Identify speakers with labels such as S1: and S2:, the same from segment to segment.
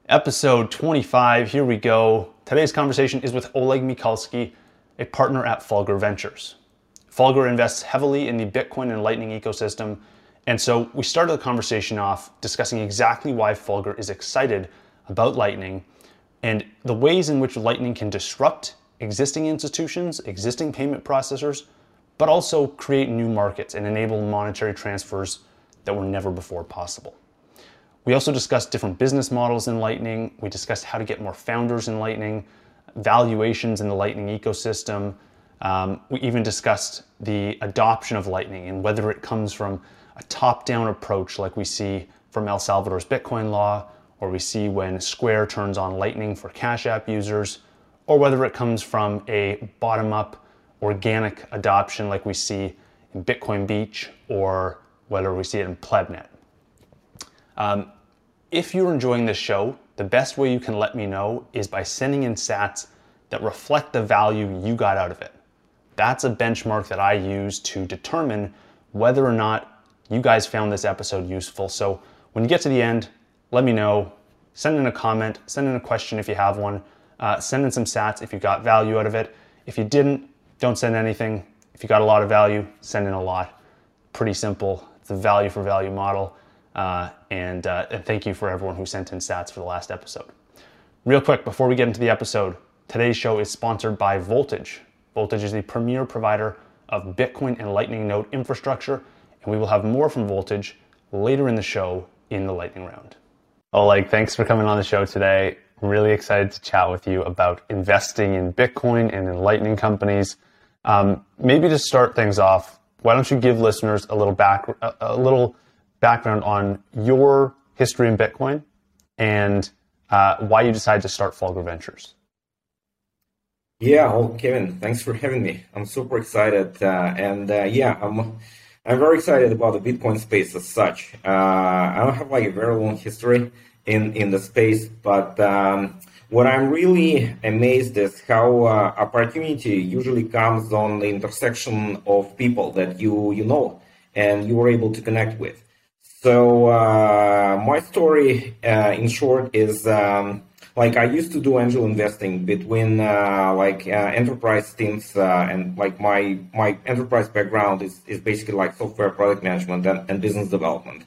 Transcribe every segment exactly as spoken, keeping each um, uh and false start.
S1: Episode twenty-five, here we go. Today's conversation is with Oleg Mikulski, a partner at Fulgur Ventures. Fulgur invests heavily in the Bitcoin and Lightning ecosystem, and so we started the conversation off discussing exactly why Fulgur is excited about Lightning and the ways in which Lightning can disrupt existing institutions, existing payment processors, but also create new markets and enable monetary transfers that were never before possible. We also discussed different business models in Lightning. We discussed how to get more founders in Lightning, valuations in the Lightning ecosystem. Um, we even discussed the adoption of Lightning and whether it comes from a top-down approach like we see from El Salvador's Bitcoin law, or we see when Square turns on Lightning for Cash App users, or whether it comes from a bottom-up organic adoption like we see in Bitcoin Beach, or whether we see it in Plebnet. Um, if you're enjoying this show, the best way you can let me know is by sending in sats that reflect the value you got out of it. That's a benchmark that I use to determine whether or not you guys found this episode useful. So when you get to the end, let me know. Send in a comment, send in a question if you have one, uh, send in some sats if you got value out of it. If you didn't, don't send anything. If you got a lot of value, send in a lot. Pretty simple. It's a value for value model. Uh, and, uh, and thank you for everyone who sent in sats for the last episode. Real quick, before we get into the episode, today's show is sponsored by Voltage. Voltage is the premier provider of Bitcoin and Lightning node infrastructure, and we will have more from Voltage later in the show in the lightning round. Oleg, thanks for coming on the show today. I'm really excited to chat with you about investing in Bitcoin and in Lightning companies. Um, maybe to start things off, why don't you give listeners a little back, a, a little background on your history in Bitcoin and uh, why you decided to start Fulgur Ventures?
S2: Yeah, well, Kevin, thanks for having me. I'm super excited, uh, and uh, yeah, I'm I'm very excited about the Bitcoin space as such. Uh, I don't have like a very long history in in the space, but um, what I'm really amazed is how uh, opportunity usually comes on the intersection of people that you you know and you were able to connect with. So uh, my story, uh, in short, is um, like I used to do angel investing between uh, like uh, enterprise teams, uh, and like my my enterprise background is, is basically like software product management and, and business development.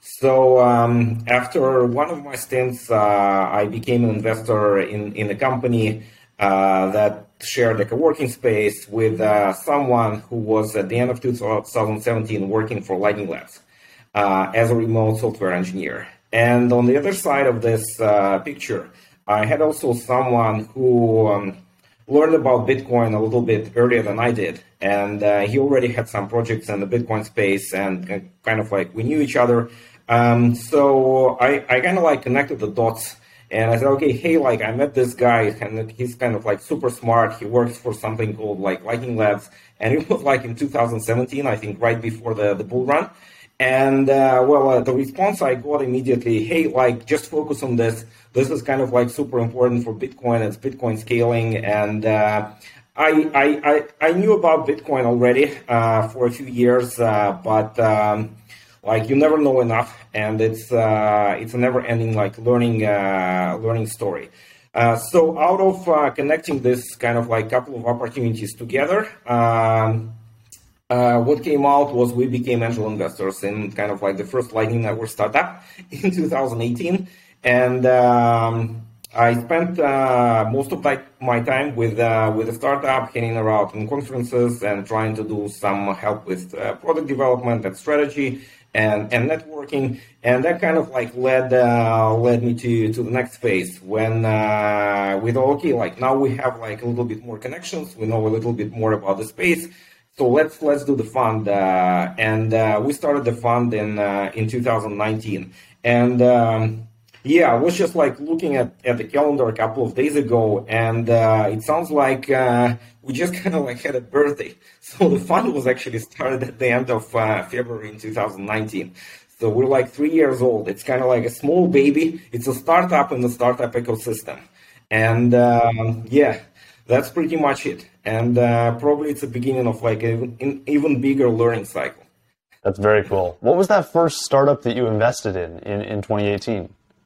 S2: So um, after one of my stints, uh, I became an investor in, in a company uh, that shared like a working space with uh, someone who was at the end of two thousand seventeen working for Lightning Labs uh, as a remote software engineer. And on the other side of this uh, picture, I had also someone who um, learned about Bitcoin a little bit earlier than I did. And uh, he already had some projects in the Bitcoin space, and uh, kind of like we knew each other. Um, so I, I kind of like connected the dots, and I said, okay, hey, like I met this guy, and he's kind of like super smart. He works for something called like Lightning Labs, and it was like in two thousand seventeen, I think, right before the, the bull run. And uh, well, uh, the response I got immediately, hey, like just focus on this. This is kind of like super important for Bitcoin. It's Bitcoin scaling, and uh, I, I I I knew about Bitcoin already uh, for a few years, uh, but. Um, Like you never know enough, and it's uh, it's a never-ending like learning uh, learning story. Uh, so out of uh, connecting this kind of like couple of opportunities together, um, uh, what came out was we became angel investors in kind of like the first Lightning Network startup in two thousand eighteen, and um, I spent uh, most of my, my time with uh, with the startup, hanging around in conferences and trying to do some help with uh, product development and strategy. And, and networking, and that kind of like led uh, led me to, to the next phase when uh, we thought, okay, like now we have like a little bit more connections, we know a little bit more about the space, so let's let's do the fund, uh, and uh, we started the fund in uh, in two thousand nineteen, and um, yeah, I was just like looking at, at the calendar a couple of days ago, and uh, it sounds like uh, we just kind of like had a birthday. So the fund was actually started at the end of uh, February in two thousand nineteen. So we're like three years old. It's kind of like a small baby. It's a startup in the startup ecosystem. And um, yeah, that's pretty much it. And uh, probably it's the beginning of like an even bigger learning cycle.
S1: That's very cool. What was that first startup that you invested in in, in twenty eighteen?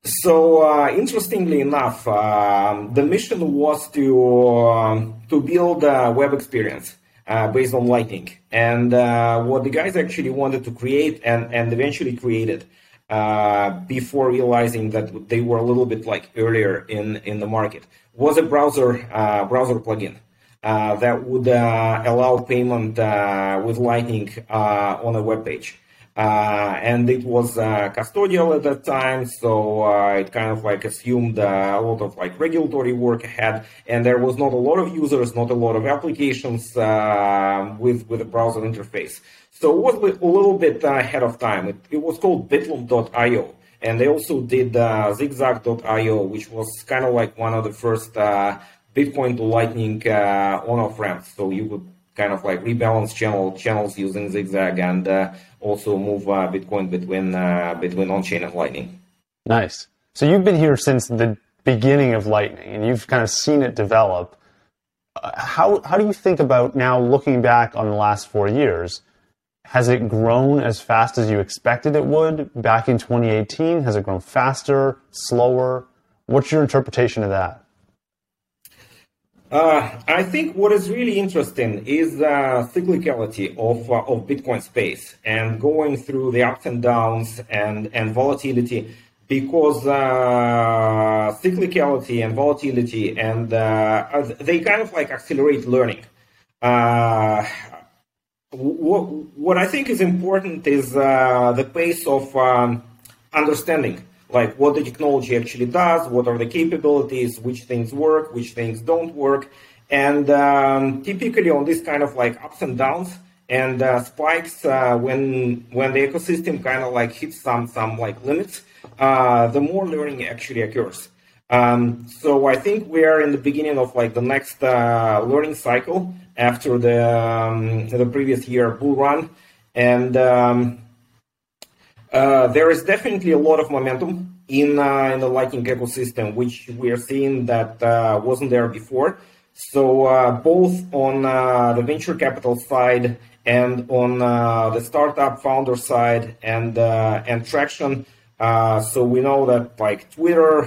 S2: So uh, interestingly enough, uh, the mission was to uh, to build a web experience uh, based on Lightning, and uh, what the guys actually wanted to create and and eventually created uh, before realizing that they were a little bit like earlier in in the market was a browser uh, browser plugin. Uh, that would uh, allow payment uh, with Lightning uh, on a web page. Uh, and it was uh, custodial at that time, so uh, it kind of like assumed uh, a lot of like regulatory work ahead, and there was not a lot of users, not a lot of applications uh, with with a browser interface. So it was a little bit uh, ahead of time. It, it was called Bitloom dot io, and they also did uh, Zigzag dot io, which was kind of like one of the first uh, Bitcoin to Lightning uh, on-off ramps. So you could kind of like rebalance channel channels using Zigzag and uh, also move uh, Bitcoin between uh, between on-chain and Lightning.
S1: Nice. So you've been here since the beginning of Lightning, and you've kind of seen it develop. Uh, how how do you think about now looking back on the last four years? Has it grown as fast as you expected it would back in twenty eighteen? Has it grown faster, slower? What's your interpretation of that?
S2: Uh, I think what is really interesting is the cyclicality of uh, of Bitcoin space and going through the ups and downs and, and volatility, because uh, cyclicality and volatility and uh, they kind of like accelerate learning. Uh, what, what I think is important is uh, the pace of um, understanding. Like what the technology actually does, what are the capabilities, which things work, which things don't work. And um, typically on this kind of like ups and downs and uh, spikes, uh, when when the ecosystem kind of like hits some some like limits, uh, the more learning actually occurs. Um, so I think we are in the beginning of like the next uh, learning cycle after the um, the previous year bull run. And um, Uh, there is definitely a lot of momentum in uh, in the Lightning ecosystem, which we are seeing that uh, wasn't there before. So uh, both on uh, the venture capital side and on uh, the startup founder side and uh, and traction. Uh, so we know that like Twitter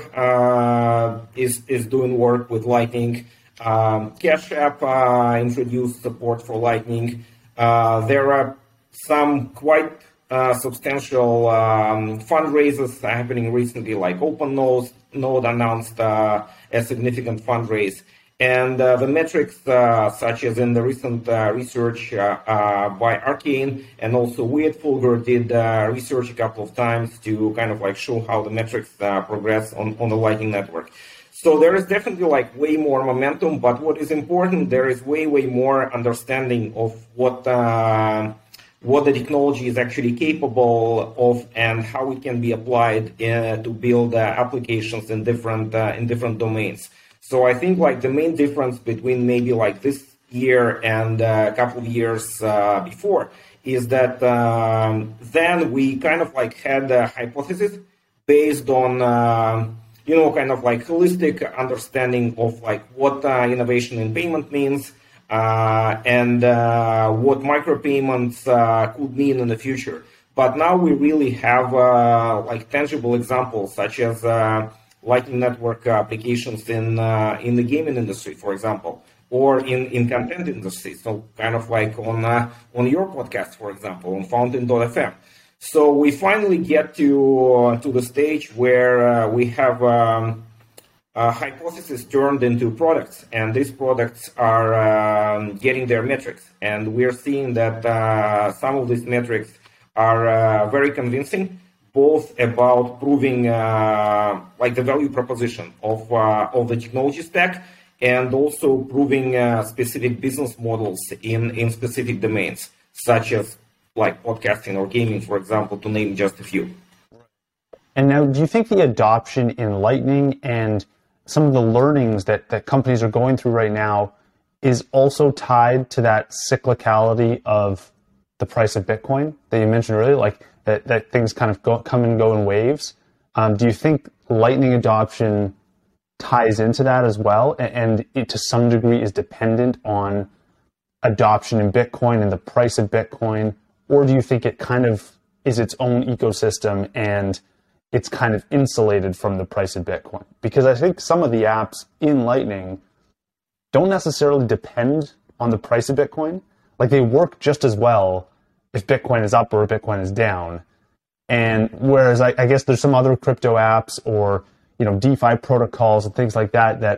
S2: uh, is is doing work with Lightning. Um, Cash App uh, introduced support for Lightning. Uh, there are some quite Uh, substantial um, fundraisers happening recently, like OpenNode Node announced uh, a significant fundraise. And uh, the metrics, uh, such as in the recent uh, research uh, uh, by Arcane, and also we at Fulgur did uh, research a couple of times to kind of like show how the metrics uh, progress on, on the Lightning Network. So there is definitely like way more momentum, but what is important, there is way, way more understanding of what uh, what the technology is actually capable of and how it can be applied uh, to build uh, applications in different uh, in different domains. So I think like the main difference between maybe like this year and uh, a couple of years uh, before is that um, then we kind of like had a hypothesis based on uh, you know kind of like holistic understanding of like what uh, innovation in payment means. Uh, and uh, what micropayments uh, could mean in the future. But now we really have uh, like tangible examples, such as uh, Lightning Network applications in uh, in the gaming industry, for example, or in, in content industry. So kind of like on uh, on your podcast, for example, on Fountain dot f m. So we finally get to uh, to the stage where uh, we have. Um, Uh, hypothesis turned into products, and these products are um, getting their metrics, and we are seeing that uh, some of these metrics are uh, very convincing, both about proving uh, like the value proposition of uh, of the technology stack, and also proving uh, specific business models in in specific domains, such as like podcasting or gaming, for example, to name just a few.
S1: And now, do you think the adoption in Lightning and some of the learnings that, that companies are going through right now is also tied to that cyclicality of the price of Bitcoin that you mentioned earlier, like that, that things kind of go, come and go in waves? Um, do you think Lightning adoption ties into that as well, and, and it to some degree is dependent on adoption in Bitcoin and the price of Bitcoin? Or do you think it kind of is its own ecosystem and it's kind of insulated from the price of Bitcoin? Because I think some of the apps in Lightning don't necessarily depend on the price of Bitcoin. Like they work just as well if Bitcoin is up or if Bitcoin is down. And whereas I, I guess there's some other crypto apps or, you know, DeFi protocols and things like that that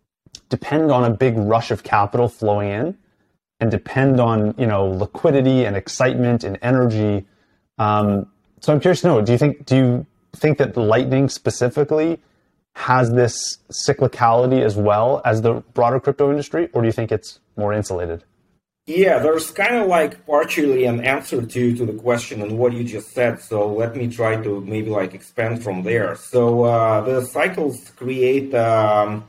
S1: depend on a big rush of capital flowing in and depend on, you know, liquidity and excitement and energy. Um, so I'm curious to know, do you think, do you think that Lightning specifically has this cyclicality as well as the broader crypto industry, or do you think it's more insulated?
S2: Yeah, there's kind of like partially an answer to, to the question and what you just said. So let me try to maybe like expand from there. So uh, the cycles create um,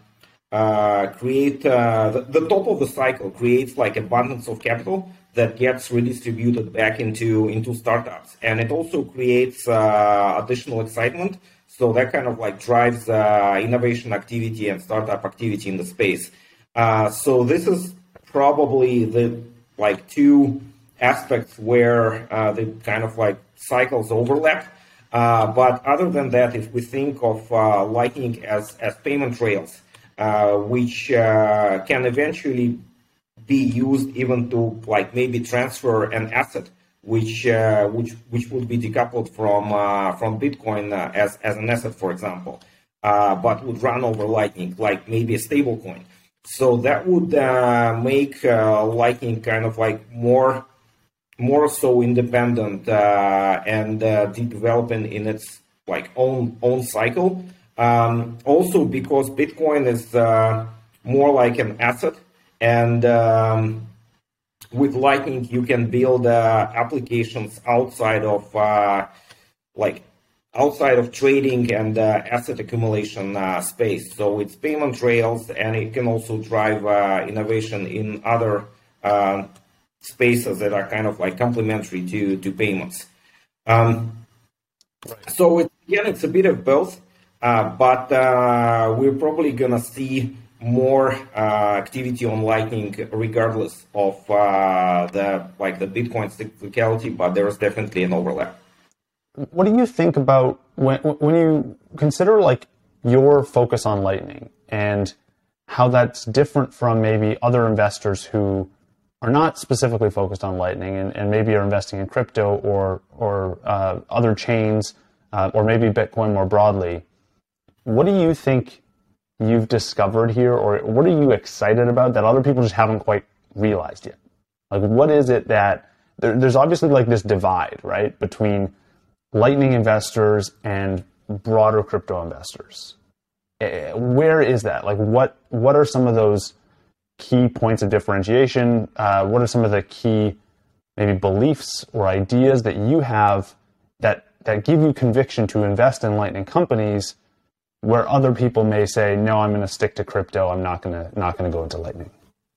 S2: uh, create uh, the, the top of the cycle creates like abundance of capital that gets redistributed back into into startups, and it also creates uh, additional excitement. So that kind of like drives uh, innovation activity and startup activity in the space. Uh, so this is probably the like two aspects where uh, the kind of like cycles overlap. Uh, but other than that, if we think of uh, Lightning as, as payment rails, uh, which uh, can eventually be used even to like maybe transfer an asset, which uh, which which would be decoupled from uh, from Bitcoin uh, as as an asset, for example, uh, but would run over Lightning, like maybe a stable coin. So that would uh, make uh, Lightning kind of like more more so independent uh, and uh, developing in its like own own cycle. Um, also because Bitcoin is uh, more like an asset, and um, with Lightning you can build uh, applications outside of uh, like outside of trading and uh, asset accumulation uh, space. So it's payment rails, and it can also drive uh, innovation in other uh, spaces that are kind of like complementary to, to payments. Um, right. So it, again, it's a bit of both, uh, but uh, we're probably going to see more uh, activity on Lightning regardless of uh, the like the Bitcoin cyclicality, but there's definitely an overlap.
S1: What do you think about when when you consider like your focus on Lightning and how that's different from maybe other investors who are not specifically focused on Lightning and, and maybe are investing in crypto or or uh, other chains uh, or maybe Bitcoin more broadly? What do you think you've discovered here, or what are you excited about that other people just haven't quite realized yet? Like, what is it that there, there's obviously like this divide, right, between Lightning investors and broader crypto investors? Where is that? Like, what what are some of those key points of differentiation? Uh, what are some of the key maybe beliefs or ideas that you have that that give you conviction to invest in Lightning companies, where other people may say, no, I'm going to stick to crypto. I'm not going to not going to go into Lightning.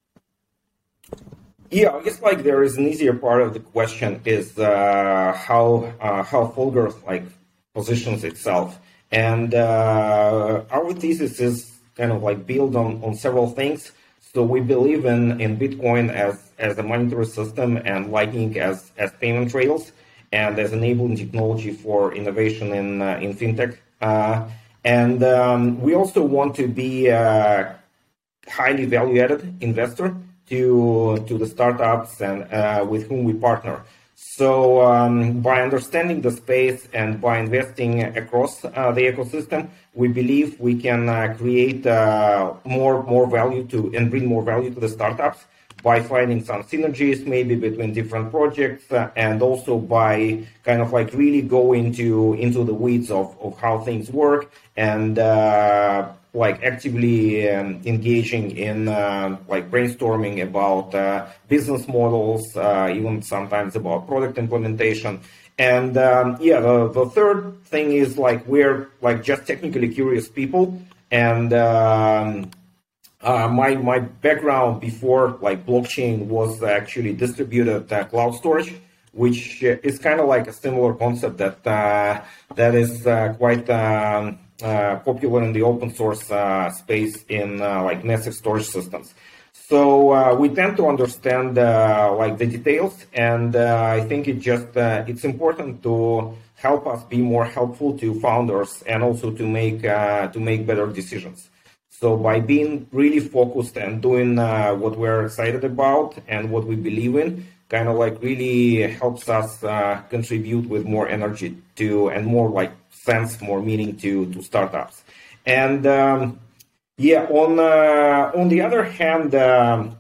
S2: Yeah, I guess like there is an easier part of the question is uh, how uh, how Fulgur like positions itself, and uh, our thesis is kind of like built on, on several things. So we believe in, in Bitcoin as as a monetary system and Lightning as as payment rails and as enabling technology for innovation in uh, in fintech. Uh, and um, we also want to be a highly value-added investor to to the startups and uh, with whom we partner. So um, by understanding the space and by investing across uh, the ecosystem, we believe we can uh, create uh, more more value to and bring more value to the startups by finding some synergies maybe between different projects uh, and also by kind of like really go into into the weeds of, of how things work and uh, like actively um, engaging in uh, like brainstorming about uh, business models, uh, even sometimes about product implementation. And um, yeah, the, the third thing is like we're like just technically curious people. And um, uh, my my background before like blockchain was actually distributed uh, cloud storage, which is kind of like a similar concept that uh, that is uh, quite um, uh, popular in the open source uh, space in uh, like massive storage systems. So uh, we tend to understand uh, like the details, and uh, I think it just uh, it's important to help us be more helpful to founders and also to make uh, to make better decisions. So by being really focused and doing uh, what we're excited about and what we believe in, kind of like really helps us uh, contribute with more energy to and more like sense, more meaning to to startups. And um, yeah, on uh, on the other hand, um,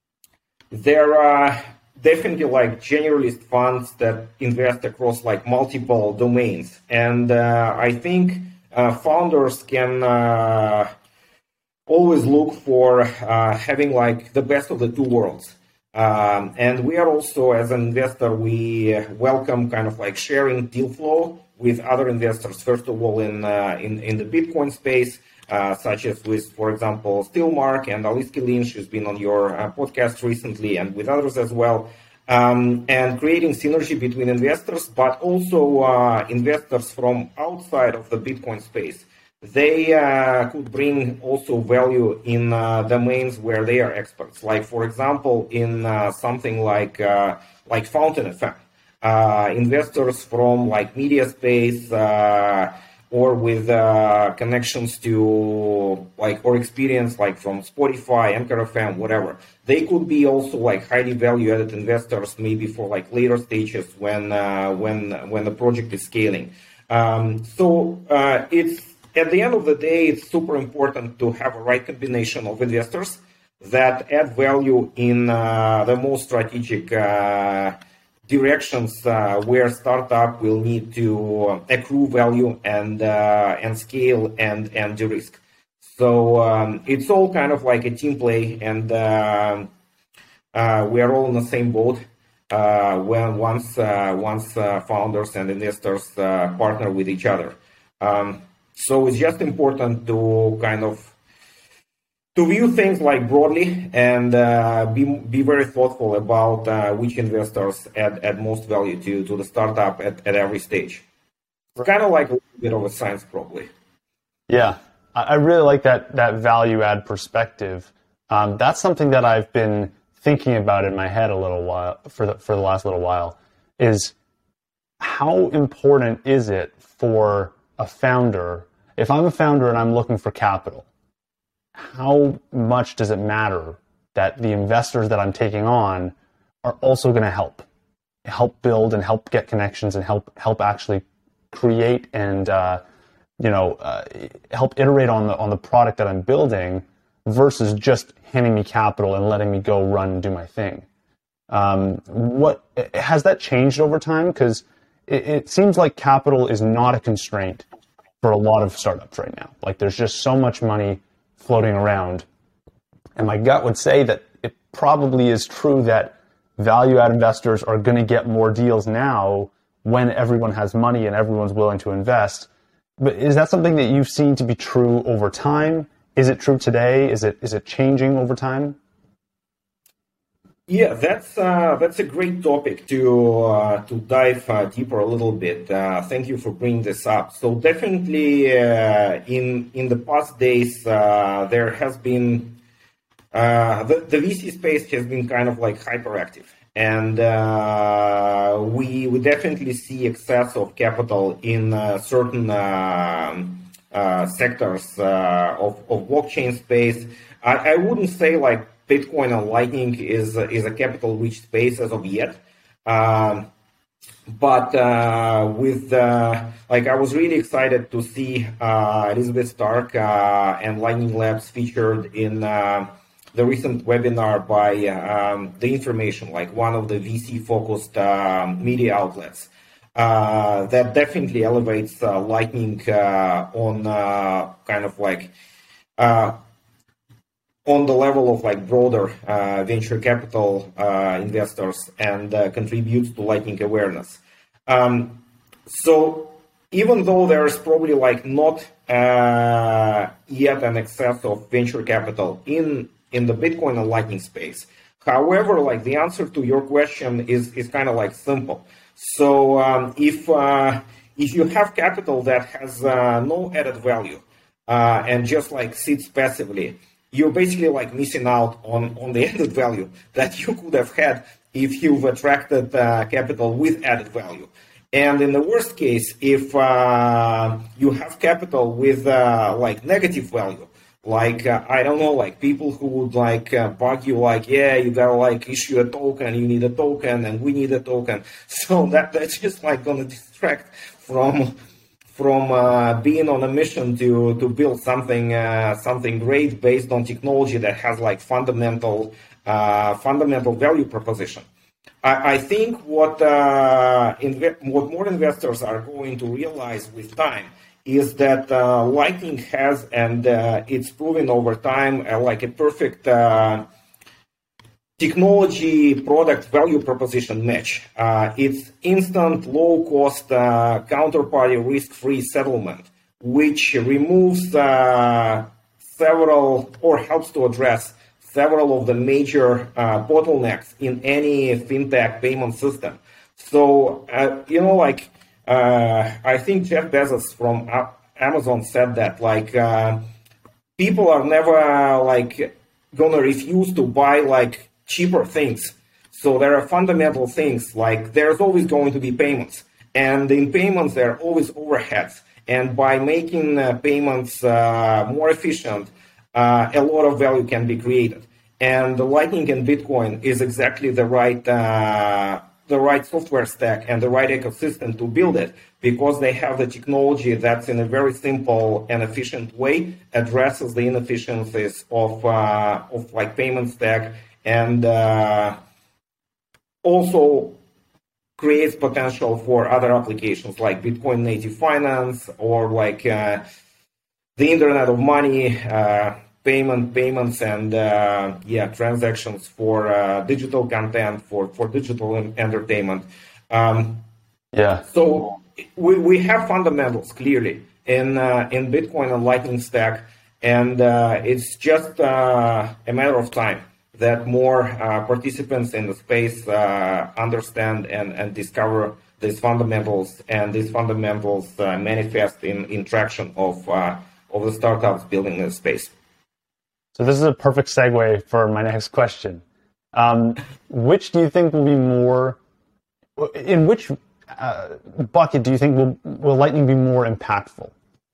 S2: there are definitely like generalist funds that invest across like multiple domains, and uh, I think uh, founders can uh, always look for uh, having like the best of the two worlds. Um, and we are also, as an investor, we welcome kind of like sharing deal flow with other investors. First of all, in uh, in in the Bitcoin space, uh, such as with, for example, Stillmark and Aliski Lynch, who's been on your uh, podcast recently, and with others as well. Um, and creating synergy between investors, but also uh, investors from outside of the Bitcoin space. They uh, could bring also value in uh, domains where they are experts. Like, for example, in uh, something like uh, like Fountain F M. Uh, investors from like media space uh, or with uh, connections to like or experience like from Spotify, Anchor F M, whatever. They could be also like highly value-added investors, maybe for like later stages when uh, when when the project is scaling. Um, so uh, it's at the end of the day, it's super important to have a right combination of investors that add value in uh, the most strategic uh, directions uh, where startup will need to accrue value and uh, and scale and and de-risk. So um, it's all kind of like a team play, and uh, uh, we are all in the same boat. Uh, when once uh, once uh, founders and investors uh, partner with each other. Um, So it's just important to kind of to view things like broadly and uh, be be very thoughtful about uh, which investors add, add most value to, to the startup at, at every stage. It's kind of like a little bit of a science, probably.
S1: Yeah, I really like that that value add perspective. Um, that's something that I've been thinking about in my head a little while for the for the last little while. Is how important is it for a founder? If I'm a founder and I'm looking for capital, how much does it matter that the investors that I'm taking on are also going to help, help build and help get connections and help help actually create and uh, you know uh, help iterate on the on the product that I'm building, versus just handing me capital and letting me go run and do my thing. Um, what has that changed over time? Because it, it seems like capital is not a constraint for a lot of startups right now. Like, there's just so much money floating around. And my gut would say that it probably is true that value-add investors are going to get more deals now when everyone has money and everyone's willing to invest. But is that something that you've seen to be true over time? Is it true today? Is it is it changing over time?
S2: Yeah, that's uh, that's a great topic to uh, to dive uh, deeper a little bit. Uh, thank you for bringing this up. So definitely, uh, in in the past days, uh, there has been uh, the the V C space has been kind of like hyperactive, and uh, we we definitely see excess of capital in uh, certain uh, uh, sectors uh, of of blockchain space. I, I wouldn't say like Bitcoin and Lightning is is a capital-rich space as of yet, um, but uh, with uh, like I was really excited to see uh, Elizabeth Stark uh, and Lightning Labs featured in uh, the recent webinar by um, The Information, like one of the V C-focused uh, media outlets. Uh, that definitely elevates uh, Lightning uh, on uh, kind of like. Uh, on the level of like broader uh, venture capital uh, investors and uh, contributes to Lightning awareness. Um, so even though there's probably like not uh, yet an excess of venture capital in, in the Bitcoin and Lightning space, however, like the answer to your question is, is kind of like simple. So um, if, uh, if you have capital that has uh, no added value uh, and just like sits passively, you're basically like missing out on, on the added value that you could have had if you've attracted uh, capital with added value. And in the worst case, if uh, you have capital with uh, like negative value, like uh, I don't know, like people who would like uh, bug you, like, yeah, you gotta like issue a token, you need a token, and we need a token. So that that's just like gonna distract from from uh, being on a mission to to build something uh, something great based on technology that has like fundamental uh, fundamental value proposition. I, I think what uh, inve- what more investors are going to realize with time is that uh, Lightning has, and uh, it's proven over time, uh, like a perfect uh, technology product value proposition match. Uh, it's instant, low cost, uh, counterparty risk free settlement, which removes uh, several or helps to address several of the major uh, bottlenecks in any fintech payment system. So, uh, you know, like, uh, I think Jeff Bezos from Amazon said that, like, uh, people are never, like, gonna refuse to buy, like, cheaper things. So there are fundamental things, like, there's always going to be payments. And in payments, there are always overheads. And by making uh, payments uh, more efficient, Uh, a lot of value can be created, and the Lightning and Bitcoin is exactly the right uh, the right software stack and the right ecosystem to build it, because they have the technology that's in a very simple and efficient way addresses the inefficiencies of uh, of like payment stack, and uh, also creates potential for other applications like Bitcoin native finance or like uh, the Internet of Money, uh, payment, payments, and uh, yeah, transactions for uh, digital content, for, for digital entertainment. Um,
S1: yeah.
S2: So we, we have fundamentals clearly in uh, in Bitcoin and Lightning stack, and uh, it's just uh, a matter of time that more uh, participants in the space uh, understand and, and discover these fundamentals, and these fundamentals uh, manifest in, in traction of uh, of the startups building in the space.
S1: So this is a perfect segue for my next question. Um, which do you think will be more, in which uh, bucket do you think will, will Lightning be more impactful?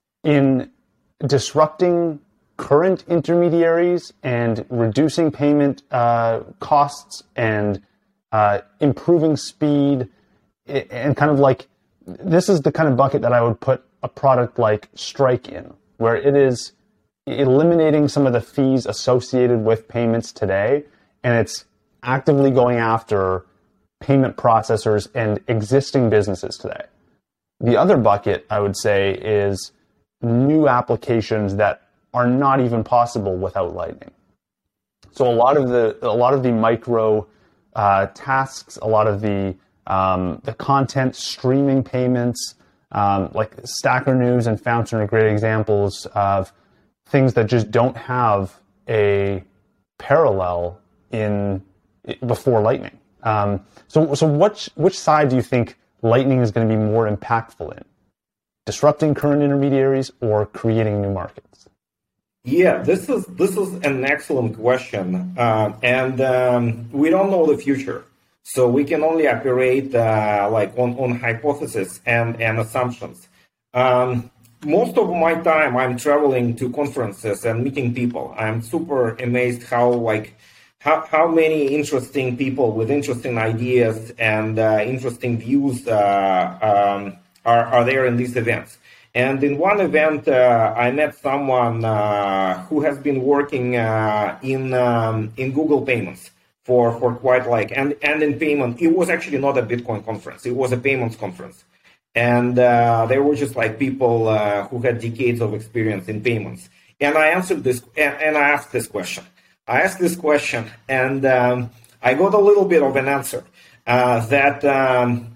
S1: In disrupting current intermediaries and reducing payment uh, costs and uh, improving speed, and kind of like, this is the kind of bucket that I would put a product like Strike in, where it is eliminating some of the fees associated with payments today, and it's actively going after payment processors and existing businesses today. The other bucket, I would say, is new applications that are not even possible without Lightning. So a lot of the a lot of the micro uh, tasks, a lot of the um, the content streaming payments, um, like Stacker News and Fountain are great examples of things that just don't have a parallel in before Lightning. Um, so, so which which side do you think Lightning is going to be more impactful in? Disrupting current intermediaries or creating new markets?
S2: Yeah, this is this is an excellent question, uh, and um, we don't know the future, so we can only operate uh, like on, on hypotheses and and assumptions. Um, most of my time, I'm traveling to conferences and meeting people. I'm super amazed how like how how many interesting people with interesting ideas and uh, interesting views uh, um, are are there in these events. And in one event, uh, I met someone uh, who has been working uh, in um, in Google Payments for, for quite like, and, and in payment. It was actually not a Bitcoin conference. It was a payments conference. And uh, they were just like people uh, who had decades of experience in payments. And I answered this, and, and I asked this question. I asked this question, and um, I got a little bit of an answer uh, that... Um,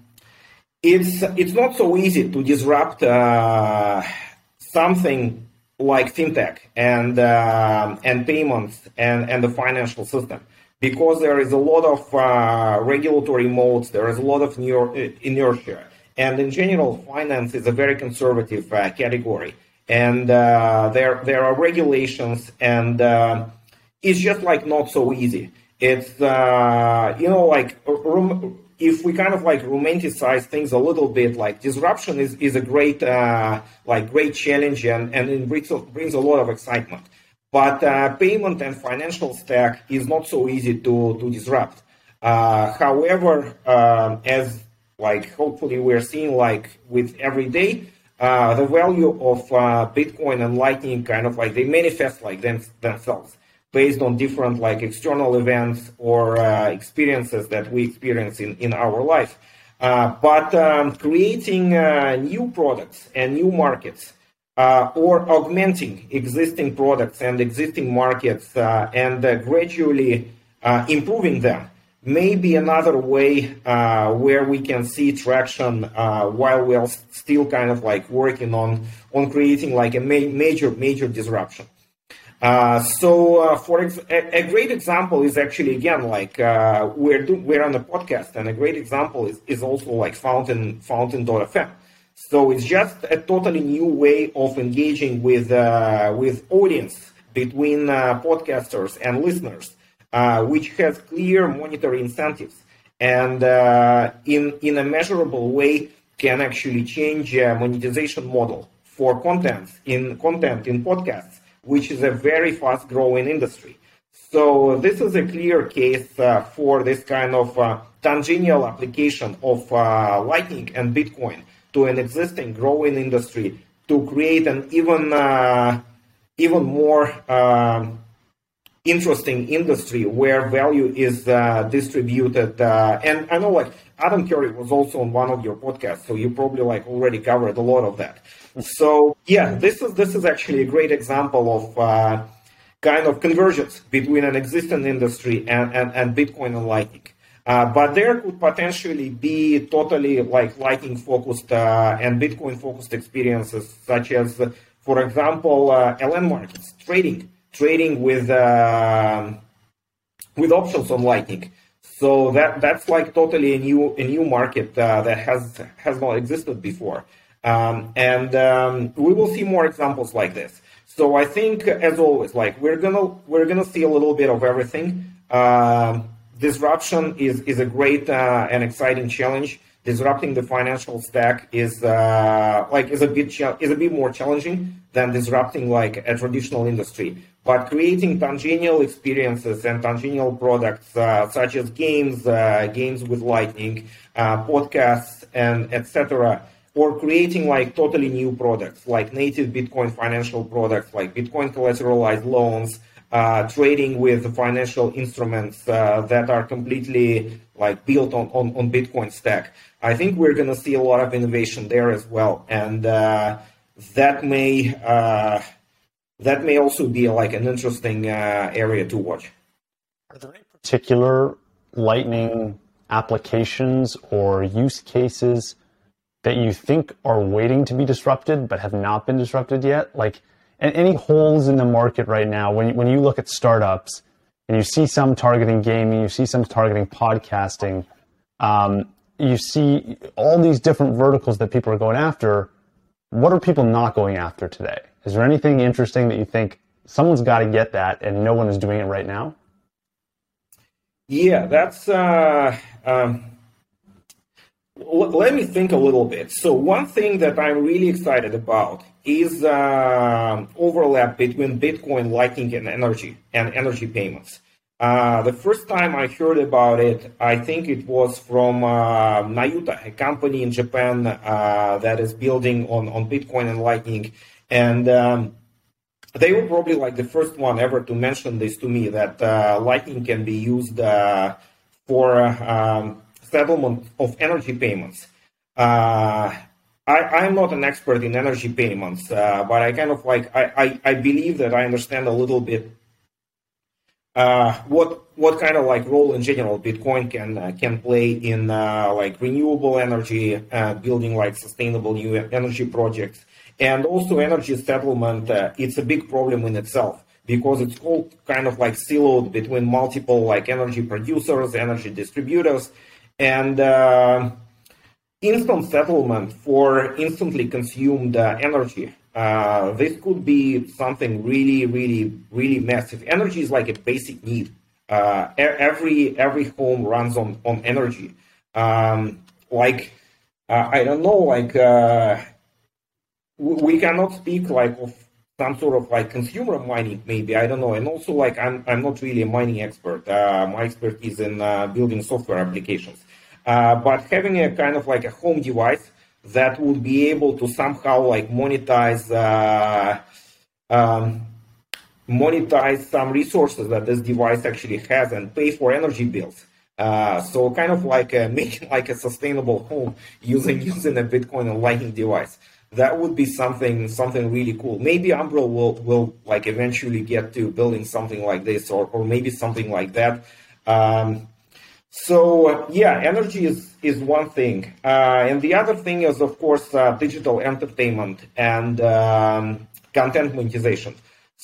S2: It's it's not so easy to disrupt uh, something like fintech and uh, and payments and, and the financial system, because there is a lot of uh, regulatory modes, there is a lot of inertia, and in general, finance is a very conservative uh, category, and uh, there there are regulations, and uh, it's just like not so easy. It's uh, you know like. if we kind of like romanticize things a little bit, like disruption is, is a great uh, like great challenge, and, and it brings, brings a lot of excitement. But uh, payment and financial stack is not so easy to, to disrupt. Uh, however, uh, as like hopefully we're seeing like with every day, uh, the value of uh, Bitcoin and Lightning kind of like they manifest like them, themselves based on different like external events or uh, experiences that we experience in, in our life. Uh, but um, creating uh, new products and new markets uh, or augmenting existing products and existing markets uh, and uh, gradually uh, improving them may be another way uh, where we can see traction uh, while we're still kind of like working on, on creating like a ma- major, major disruption. Uh, so, uh, for ex- a, a great example is actually again like uh, we're do- we're on a podcast, and a great example is, is also like Fountain Fountain dot f m. So it's just a totally new way of engaging with uh, with audience between uh, podcasters and listeners, uh, which has clear monetary incentives, and uh, in in a measurable way can actually change uh, monetization model for content in content in podcasts, which is a very fast-growing industry. So this is a clear case uh, for this kind of uh, tangential application of uh, Lightning and Bitcoin to an existing growing industry to create an even uh, even more uh, interesting industry where value is uh, distributed. Uh, and I know like Adam Curry was also on one of your podcasts, so you probably like already covered a lot of that. So yeah, this is this is actually a great example of uh, kind of convergence between an existing industry and, and, and Bitcoin and Lightning. Uh, but there could potentially be totally like Lightning focused uh, and Bitcoin focused experiences, such as, for example, uh, L N markets, trading, trading with uh, with options on Lightning. So that that's like totally a new a new market uh, that has has not existed before. Um, and um, we will see more examples like this. So I think, as always, like we're gonna we're gonna see a little bit of everything. Uh, disruption is is a great uh, and exciting challenge. Disrupting the financial stack is uh, like is a bit ch- is a bit more challenging than disrupting like a traditional industry. But creating tangential experiences and tangential products uh, such as games, uh, games with Lightning, uh, podcasts, and et cetera, or creating like totally new products like native Bitcoin financial products like Bitcoin collateralized loans, uh, trading with financial instruments uh, that are completely like built on, on, on Bitcoin stack. I think we're going to see a lot of innovation there as well. And uh, that may uh, that may also be like an interesting uh, area to watch.
S1: Are there any particular Lightning applications or use cases that you think are waiting to be disrupted but have not been disrupted yet? Like, any holes in the market right now, when you, when you look at startups and you see some targeting gaming, you see some targeting podcasting, um, you see all these different verticals that people are going after, what are people not going after today? Is there anything interesting that you think someone's got to get that and no one is doing it right now?
S2: Yeah, that's... Uh, um... Let me think a little bit. So one thing that I'm really excited about is uh, overlap between Bitcoin, Lightning, and energy and energy payments. Uh, the first time I heard about it, I think it was from uh, Nayuta, a company in Japan uh, that is building on, on Bitcoin and Lightning. And um, they were probably like the first one ever to mention this to me, that uh, Lightning can be used uh, for... Um, settlement of energy payments. Uh, I, I'm not an expert in energy payments, uh, but I kind of like, I, I, I believe that I understand a little bit uh, what what kind of like role in general Bitcoin can uh, can play in uh, like renewable energy, uh, building like sustainable new energy projects, and also energy settlement. Uh, it's a big problem in itself, because it's all kind of like siloed between multiple like energy producers, energy distributors. And uh, instant settlement for instantly consumed uh, energy. Uh, this could be something really, really, really massive. Energy is like a basic need. Uh, every every home runs on, on energy. Um, like, uh, I don't know, like, uh, we cannot speak like of some sort of like consumer mining, maybe, I don't know. And also, like, I'm I'm not really a mining expert. Uh, my expertise in uh, building software applications. Uh, but having a kind of like a home device that would be able to somehow like monetize uh, um, monetize some resources that this device actually has and pay for energy bills. Uh, so kind of like a, making like a sustainable home using using a Bitcoin and Lightning device. That would be something something really cool. Maybe Umbrel will will like eventually get to building something like this, or or maybe something like that. Um, so uh, yeah, energy is is one thing, uh, and the other thing is of course uh, digital entertainment and um, content monetization.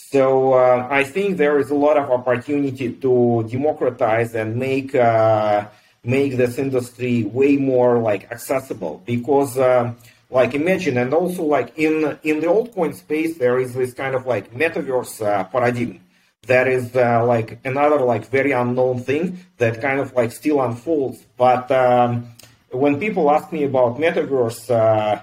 S2: So uh, I think there is a lot of opportunity to democratize and make uh, make this industry way more like accessible, because. Uh, Like imagine, and also like in in the altcoin space, there is this kind of like metaverse uh, paradigm that is uh, like another like very unknown thing that kind of like still unfolds. But um, when people ask me about metaverse, uh,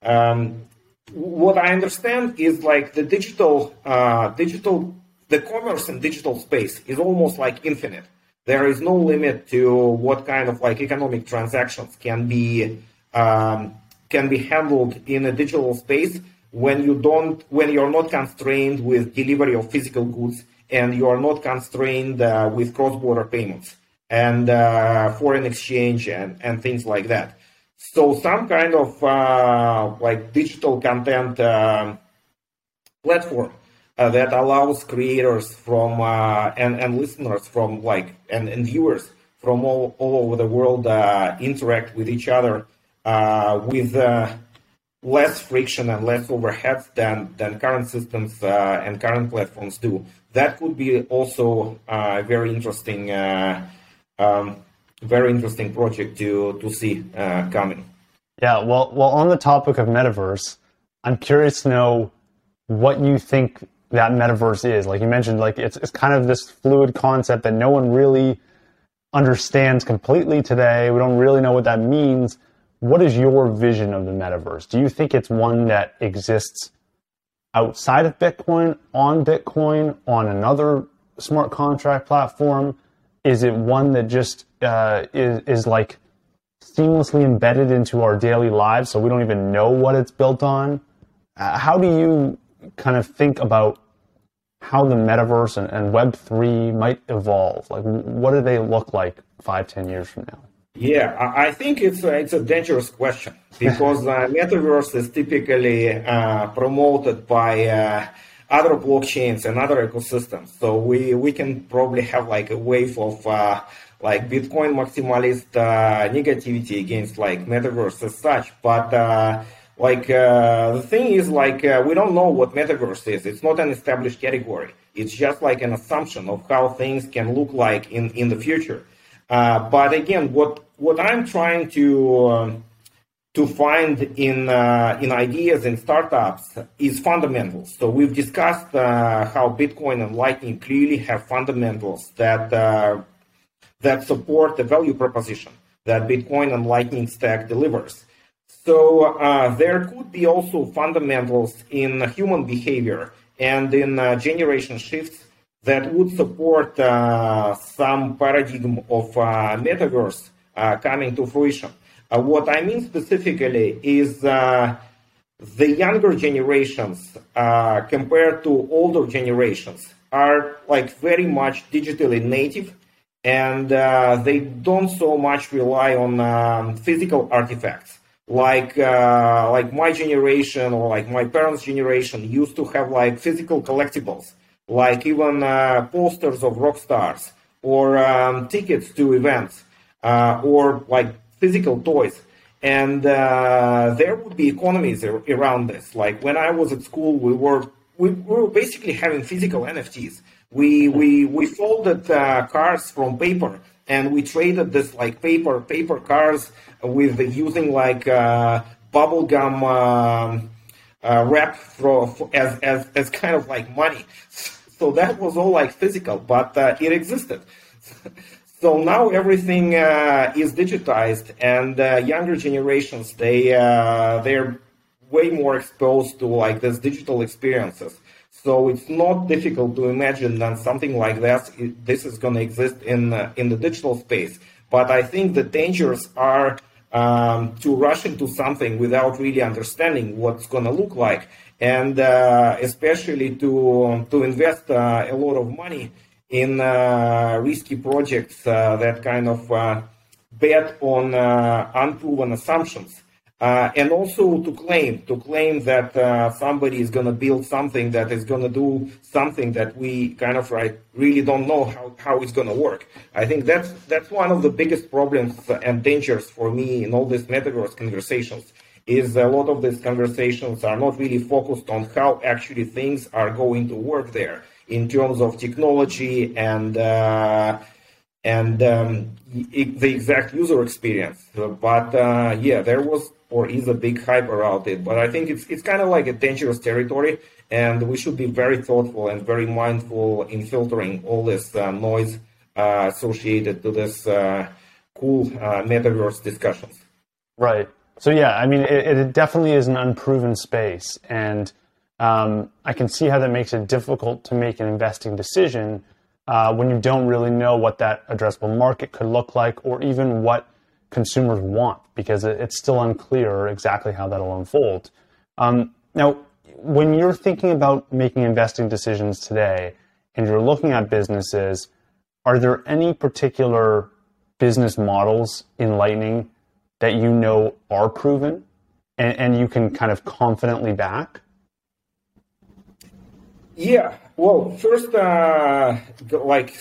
S2: um, what I understand is like the digital uh, digital the commerce in digital space is almost like infinite. There is no limit to what kind of like economic transactions can be. Um, can be handled in a digital space when you don't, when you're not constrained with delivery of physical goods, and you are not constrained uh, with cross-border payments and uh, foreign exchange and, and things like that. So some kind of uh, like digital content uh, platform uh, that allows creators from uh, and, and listeners from like and, and viewers from all, all over the world uh, interact with each other Uh, with uh, less friction and less overheads than, than current systems uh, and current platforms do. That could be also a uh, very interesting, uh, um, very interesting project to to see uh, coming.
S1: Yeah, well, well, on the topic of metaverse, I'm curious to know what you think that metaverse is. Like you mentioned, like it's it's kind of this fluid concept that no one really understands completely today. We don't really know what that means. What is your vision of the metaverse? Do you think it's one that exists outside of Bitcoin, on Bitcoin, on another smart contract platform? Is it one that just uh, is, is like seamlessly embedded into our daily lives so we don't even know what it's built on? Uh, how do you kind of think about how the metaverse and, and Web three might evolve? Like, what do they look like five, ten years from now?
S2: Yeah, I think it's a, it's a dangerous question, because uh, metaverse is typically uh, promoted by uh, other blockchains and other ecosystems. So we, we can probably have like a wave of uh, like Bitcoin maximalist uh, negativity against like metaverse as such. But uh, like uh, the thing is like uh, we don't know what metaverse is. It's not an established category. It's just like an assumption of how things can look like in, in the future. Uh, but again, what what I'm trying to uh, to find in uh, in ideas and startups is fundamentals. So we've discussed uh, how Bitcoin and Lightning clearly have fundamentals that uh, that support the value proposition that Bitcoin and Lightning stack delivers. So uh, there could be also fundamentals in human behavior and in uh, generation shifts that would support uh, some paradigm of uh, metaverse uh, coming to fruition. Uh, what I mean specifically is uh, the younger generations uh, compared to older generations are like very much digitally native, and uh, they don't so much rely on um, physical artifacts. Like uh, like my generation or like my parents' generation used to have like physical collectibles, like even uh, posters of rock stars, or um, tickets to events, uh, or like physical toys. And uh, there would be economies around this. Like when I was at school, we were we, we were basically having physical N F Ts. We we we folded uh, cards from paper, and we traded this like paper paper cards with using like uh, bubblegum um, uh, wrap for, for as as as kind of like money. So that was all like physical, but uh, it existed. So now everything uh, is digitized, and uh, younger generations, they uh, they're way more exposed to like this digital experiences. So it's not difficult to imagine that something like this this is going to exist in uh, in the digital space. But I think the dangers are um, to rush into something without really understanding what's going to look like, and uh, especially to to invest uh, a lot of money in uh, risky projects uh, that kind of uh, bet on uh, unproven assumptions. Uh, and also to claim, to claim that uh, somebody is going to build something that is going to do something that we kind of right, really don't know how, how it's going to work. I think that's, that's one of the biggest problems and dangers for me in all these metaverse conversations, is a lot of these conversations are not really focused on how actually things are going to work there in terms of technology and uh, and um, the exact user experience. But uh, yeah, there was or is a big hype around it. But I think it's it's kind of like a dangerous territory, and we should be very thoughtful and very mindful in filtering all this uh, noise uh, associated to this uh, cool uh, metaverse discussions.
S1: Right. So yeah, I mean, it, it definitely is an unproven space, and Um, I can see how that makes it difficult to make an investing decision uh, when you don't really know what that addressable market could look like, or even what consumers want, because it, it's still unclear exactly how that'll unfold. Um, now, when you're thinking about making investing decisions today and you're looking at businesses, are there any particular business models in Lightning that you know are proven and, and you can kind of confidently back?
S2: Yeah, well, first, uh, like,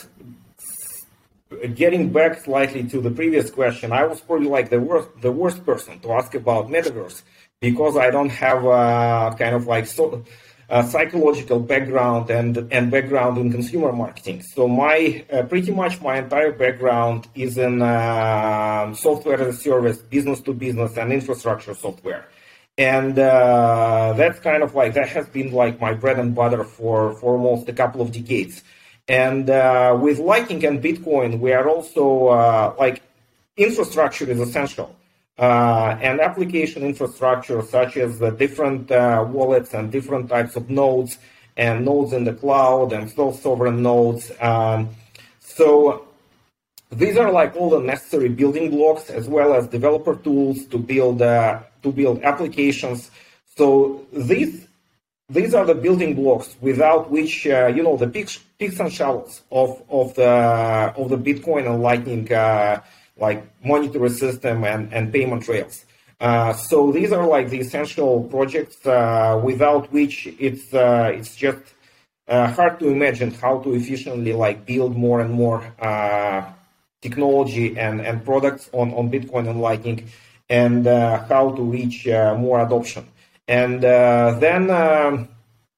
S2: getting back slightly to the previous question, I was probably like the worst, the worst person to ask about metaverse, because I don't have a kind of like so, a psychological background and and background in consumer marketing. So my uh, pretty much my entire background is in uh, software as a service, business to business, and infrastructure software. And uh, that's kind of like, that has been like my bread and butter for, for almost a couple of decades. And uh, with Lightning and Bitcoin, we are also uh, like, infrastructure is essential. Uh, and application infrastructure, such as the different uh, wallets and different types of nodes, and nodes in the cloud, and self-sovereign nodes. Um, so these are like all the necessary building blocks, as well as developer tools to build uh, to build applications. So these these are the building blocks without which uh, you know the picks, picks and shovels of of the of the Bitcoin and Lightning uh, like monetary system and, and payment rails. Uh, so these are like the essential projects uh, without which it's uh, it's just uh, hard to imagine how to efficiently like build more and more uh, technology and, and products on, on Bitcoin and Lightning, and uh, how to reach uh, more adoption. And uh, then um,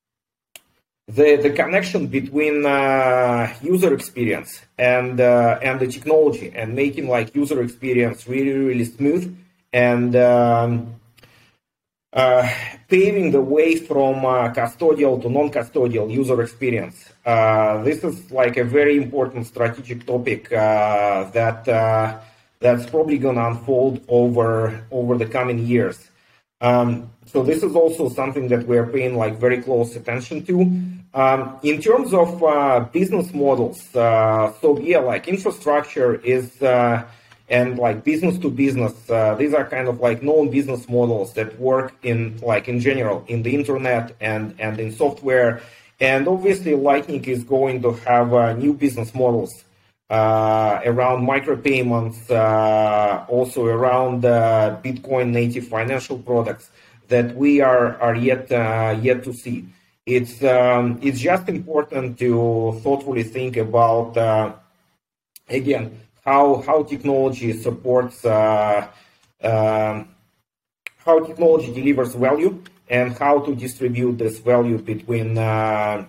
S2: the the connection between uh, user experience and uh, and the technology, and making like user experience really really smooth, and um, uh, paving the way from uh, custodial to non-custodial user experience. Uh, this is like a very important strategic topic uh, that uh, that's probably going to unfold over over the coming years. Um, so this is also something that we're paying like very close attention to. Um, in terms of uh, business models, uh, so yeah, like infrastructure is uh, and like business to business, uh, these are kind of like known business models that work in like in general in the internet and and in software. And obviously, Lightning is going to have uh, new business models uh, around micropayments, uh, also around uh, Bitcoin native financial products that we are are yet uh, yet to see. It's um, it's just important to thoughtfully think about uh, again how how technology supports uh, uh, how technology delivers value, and how to distribute this value between uh,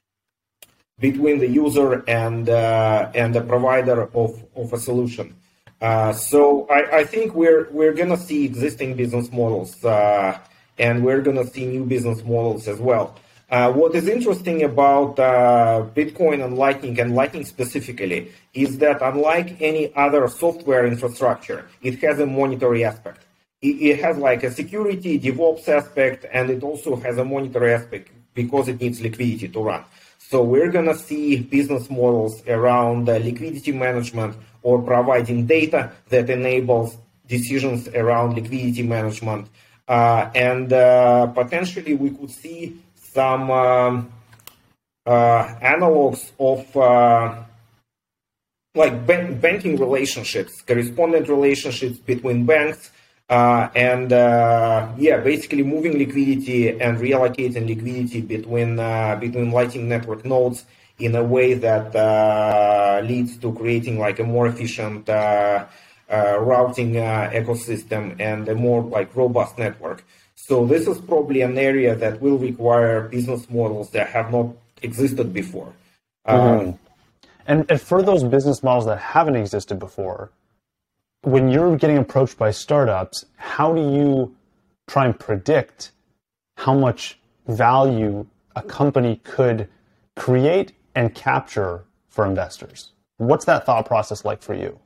S2: between the user and uh, and the provider of, of a solution. Uh, so I, I think we're we're gonna see existing business models, uh, and we're gonna see new business models as well. Uh, what is interesting about uh, Bitcoin and Lightning, and Lightning specifically, is that unlike any other software infrastructure, it has a monetary aspect. It, it has like a security, DevOps aspect, and it also has a monetary aspect because it needs liquidity to run. So we're going to see business models around uh, liquidity management or providing data that enables decisions around liquidity management. Uh, and uh, potentially we could see some um, uh, analogs of uh, like ban- banking relationships, correspondent relationships between banks, uh, and uh, yeah, basically moving liquidity and reallocating liquidity between uh, between Lightning Network nodes in a way that uh, leads to creating like a more efficient uh, uh, routing uh, ecosystem and a more like robust network. So this is probably an area that will require business models that have not existed before.
S1: Mm-hmm. Um, and, and for those business models that haven't existed before, when you're getting approached by startups, how do you try and predict how much value a company could create and capture for investors? What's that thought process like for you?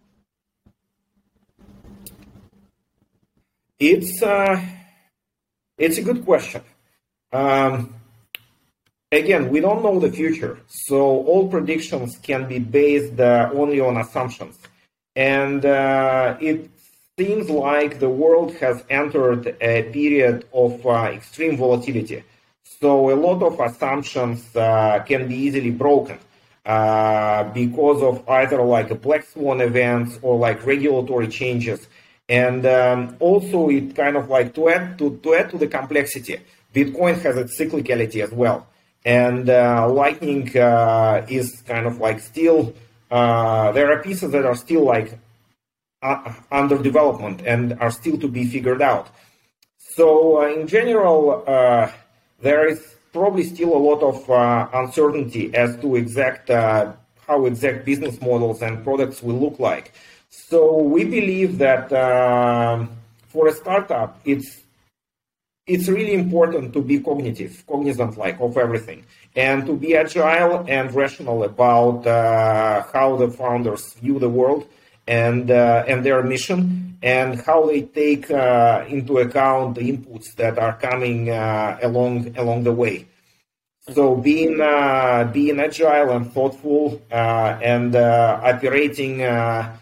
S2: It's uh, it's a good question. Um, again, we don't know the future, so all predictions can be based uh, only on assumptions. And uh, it seems like the world has entered a period of uh, extreme volatility. So a lot of assumptions uh, can be easily broken uh, because of either like a black swan events or like regulatory changes. And um, also it kind of like to add to, to add to the complexity, Bitcoin has its cyclicality as well. And uh, Lightning uh, is kind of like still, uh, there are pieces that are still like uh, under development and are still to be figured out. So uh, in general, uh, there is probably still a lot of uh, uncertainty as to exact uh, how exact business models and products will look like. So we believe that uh, for a startup, it's it's really important to be cognitive, cognizant like of everything, and to be agile and rational about uh, how the founders view the world and uh, and their mission, and how they take uh, into account the inputs that are coming uh, along along the way. So being uh, being agile and thoughtful uh, and uh, operating uh,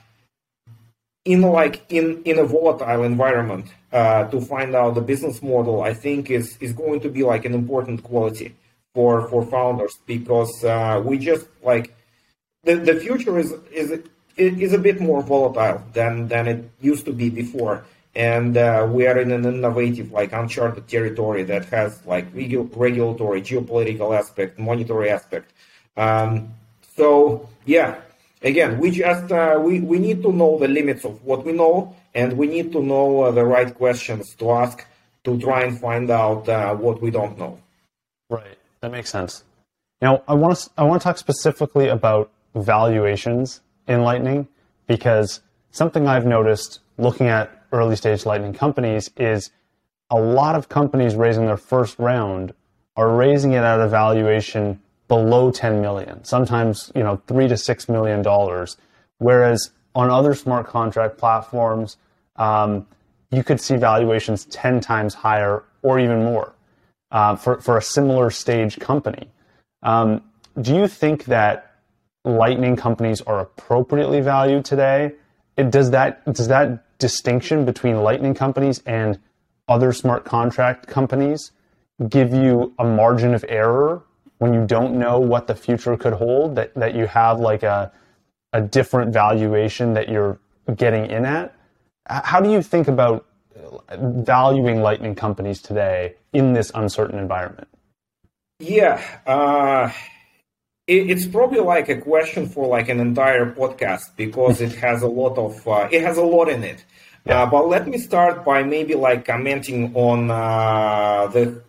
S2: in like in, in a volatile environment uh, to find out the business model, I think is is going to be like an important quality for for founders, because uh, we just like the, the future is is is a bit more volatile than than it used to be before. And uh, we are in an innovative, like uncharted territory that has like regu- regulatory, geopolitical aspect, monetary aspect. Um, so yeah, again, we just uh, we we need to know the limits of what we know, and we need to know uh, the right questions to ask to try and find out uh, what we don't know.
S1: Right, that makes sense. Now, I want to I want to talk specifically about valuations in Lightning, because something I've noticed looking at early stage Lightning companies is a lot of companies raising their first round are raising it at a valuation below ten million, sometimes, you know, three to six million dollars. Whereas on other smart contract platforms, um, you could see valuations ten times higher or even more uh, for, for a similar stage company. Um, do you think that Lightning companies are appropriately valued today? It, does that does that distinction between Lightning companies and other smart contract companies give you a margin of error when you don't know what the future could hold, that, that you have like a, a different valuation that you're getting in at? How do you think about valuing Lightning companies today in this uncertain environment?
S2: Yeah, uh, it, it's probably like a question for like an entire podcast, because it has a lot of, uh, it has a lot in it. Yeah. Uh, but let me start by maybe like commenting on uh, the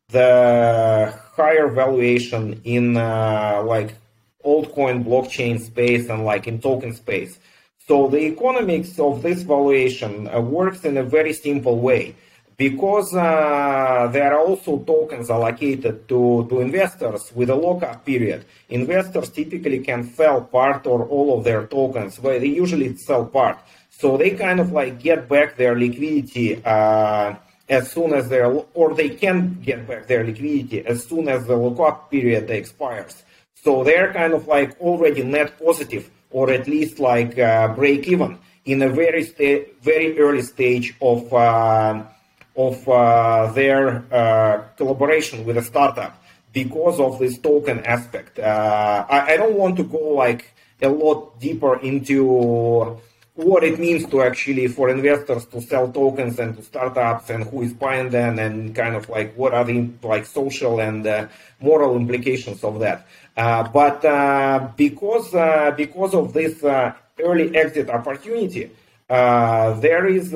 S2: the higher valuation in uh, like altcoin blockchain space and like in token space. So the economics of this valuation uh, works in a very simple way. because uh, there are also tokens allocated to, to investors with a lockup period. Investors typically can sell part or all of their tokens, but they usually sell part. So they kind of like get back their liquidity uh, as soon as they're, or they can get back their liquidity as soon as the lockup period expires. So they're kind of like already net positive, or at least like uh, break even in a very sta- very early stage of uh, of uh, their uh, collaboration with a startup because of this token aspect. Uh, I, I don't want to go like a lot deeper into what it means to actually for investors to sell tokens and to startups and who is buying them and kind of like what are the like social and uh, moral implications of that. Uh, but uh, because uh, because of this uh, early exit opportunity, uh, there is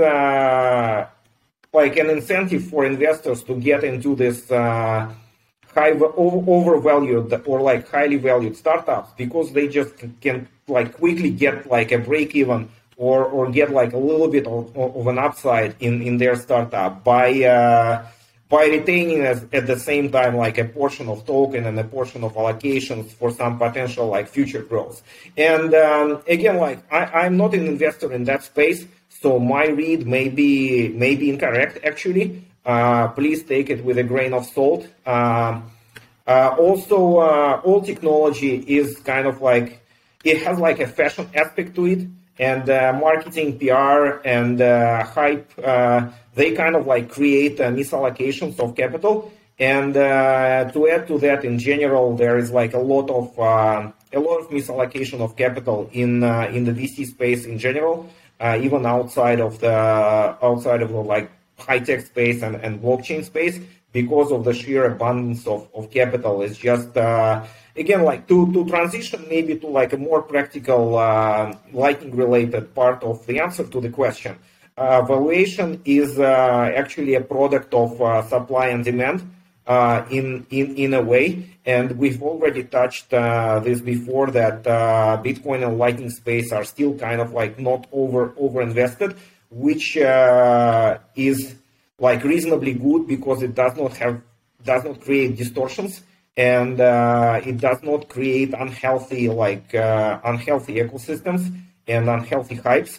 S2: uh, like an incentive for investors to get into this uh, high overvalued or like highly valued startups because they just can like quickly get like a break even or or get like a little bit of, of an upside in, in their startup by uh, by retaining as, at the same time like a portion of token and a portion of allocations for some potential like future growth. And um, again, like I, I'm not an investor in that space, so my read may be may be incorrect actually. Uh, please take it with a grain of salt. Uh, uh, also, uh, all technology is kind of like it has like a fashion aspect to it. And uh, marketing, P R, and uh, hype, uh, they kind of like create uh, misallocations of capital. And uh, to add to that, in general, there is like a lot of uh, a lot of misallocation of capital in uh, in the V C space in general, uh, even outside of the outside of the like high tech space and, and blockchain space, because of the sheer abundance of, of capital. It's just uh, again, like to, to transition maybe to like a more practical uh, Lightning related part of the answer to the question. Uh, valuation is uh, actually a product of uh, supply and demand uh, in, in, in a way. And we've already touched uh, this before that uh, Bitcoin and Lightning space are still kind of like not over, over invested, which uh, is like reasonably good because it does not have, does not create distortions. And uh, it does not create unhealthy, like uh, unhealthy ecosystems and unhealthy hypes.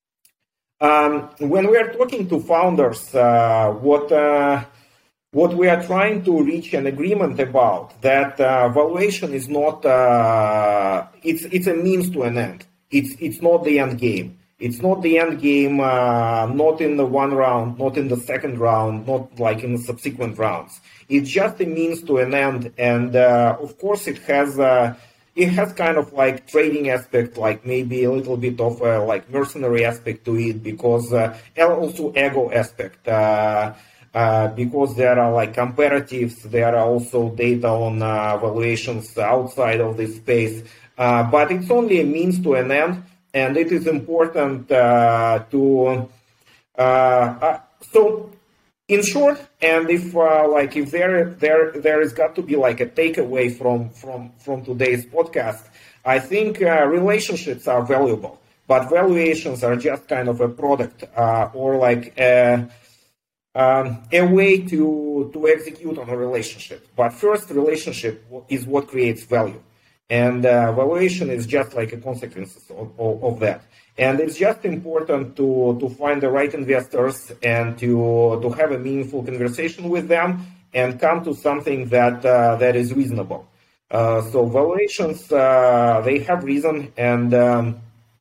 S2: Um, when we are talking to founders, uh, what uh, what we are trying to reach an agreement about that uh, valuation is not uh, it's it's a means to an end. It's it's not the end game. It's not the end game, uh, not in the one round, not in the second round, not like in the subsequent rounds. It's just a means to an end, and uh, of course it has uh, it has kind of like trading aspect, like maybe a little bit of a like mercenary aspect to it, because uh, and also ego aspect, uh, uh, because there are like comparatives, there are also data on uh, valuations outside of this space, uh, but it's only a means to an end. And it is important uh, to, uh, uh, so in short, and if uh, like if there there there has got to be like a takeaway from from from today's podcast, I think uh, relationships are valuable, but valuations are just kind of a product uh, or like a, um, a way to to execute on a relationship. But first, relationship is what creates value. And uh, valuation is just like a consequence of, of, of that. And it's just important to, to find the right investors and to, to have a meaningful conversation with them and come to something that, uh, that is reasonable. Uh, so valuations, uh, they have reason, and um,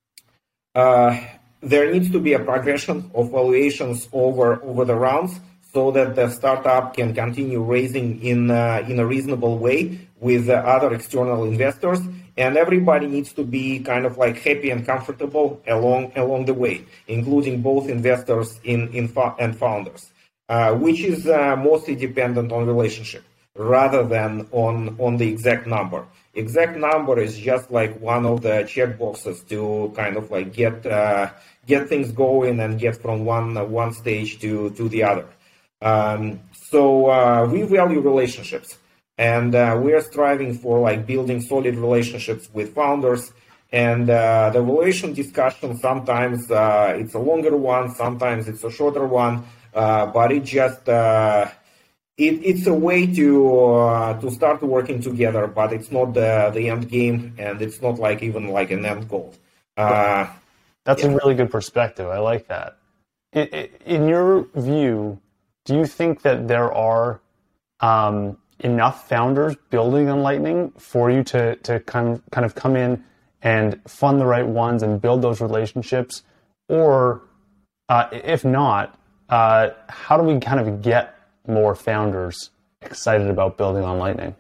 S2: uh, there needs to be a progression of valuations over, over the rounds, so that the startup can continue raising in uh, in a reasonable way with uh, other external investors, and everybody needs to be kind of like happy and comfortable along along the way, including both investors in, in and founders, uh, which is uh, mostly dependent on relationship rather than on on the exact number. Exact number is just like one of the check boxes to kind of like get uh, get things going and get from one uh, one stage to to the other. Um, so uh, we value relationships, and uh, we are striving for like building solid relationships with founders. And uh, the valuation discussion, sometimes uh, it's a longer one, sometimes it's a shorter one. uh, but it just uh, it, it's a way to uh, to start working together, but it's not the the end game, and it's not like even like an end goal. Uh,
S1: That's
S2: yeah.
S1: a really good perspective. I like that. In, in your view, do you think that there are um, enough founders building on Lightning for you to to kind of, kind of come in and fund the right ones and build those relationships? Or uh, if not, uh, how do we kind of get more founders excited about building on Lightning?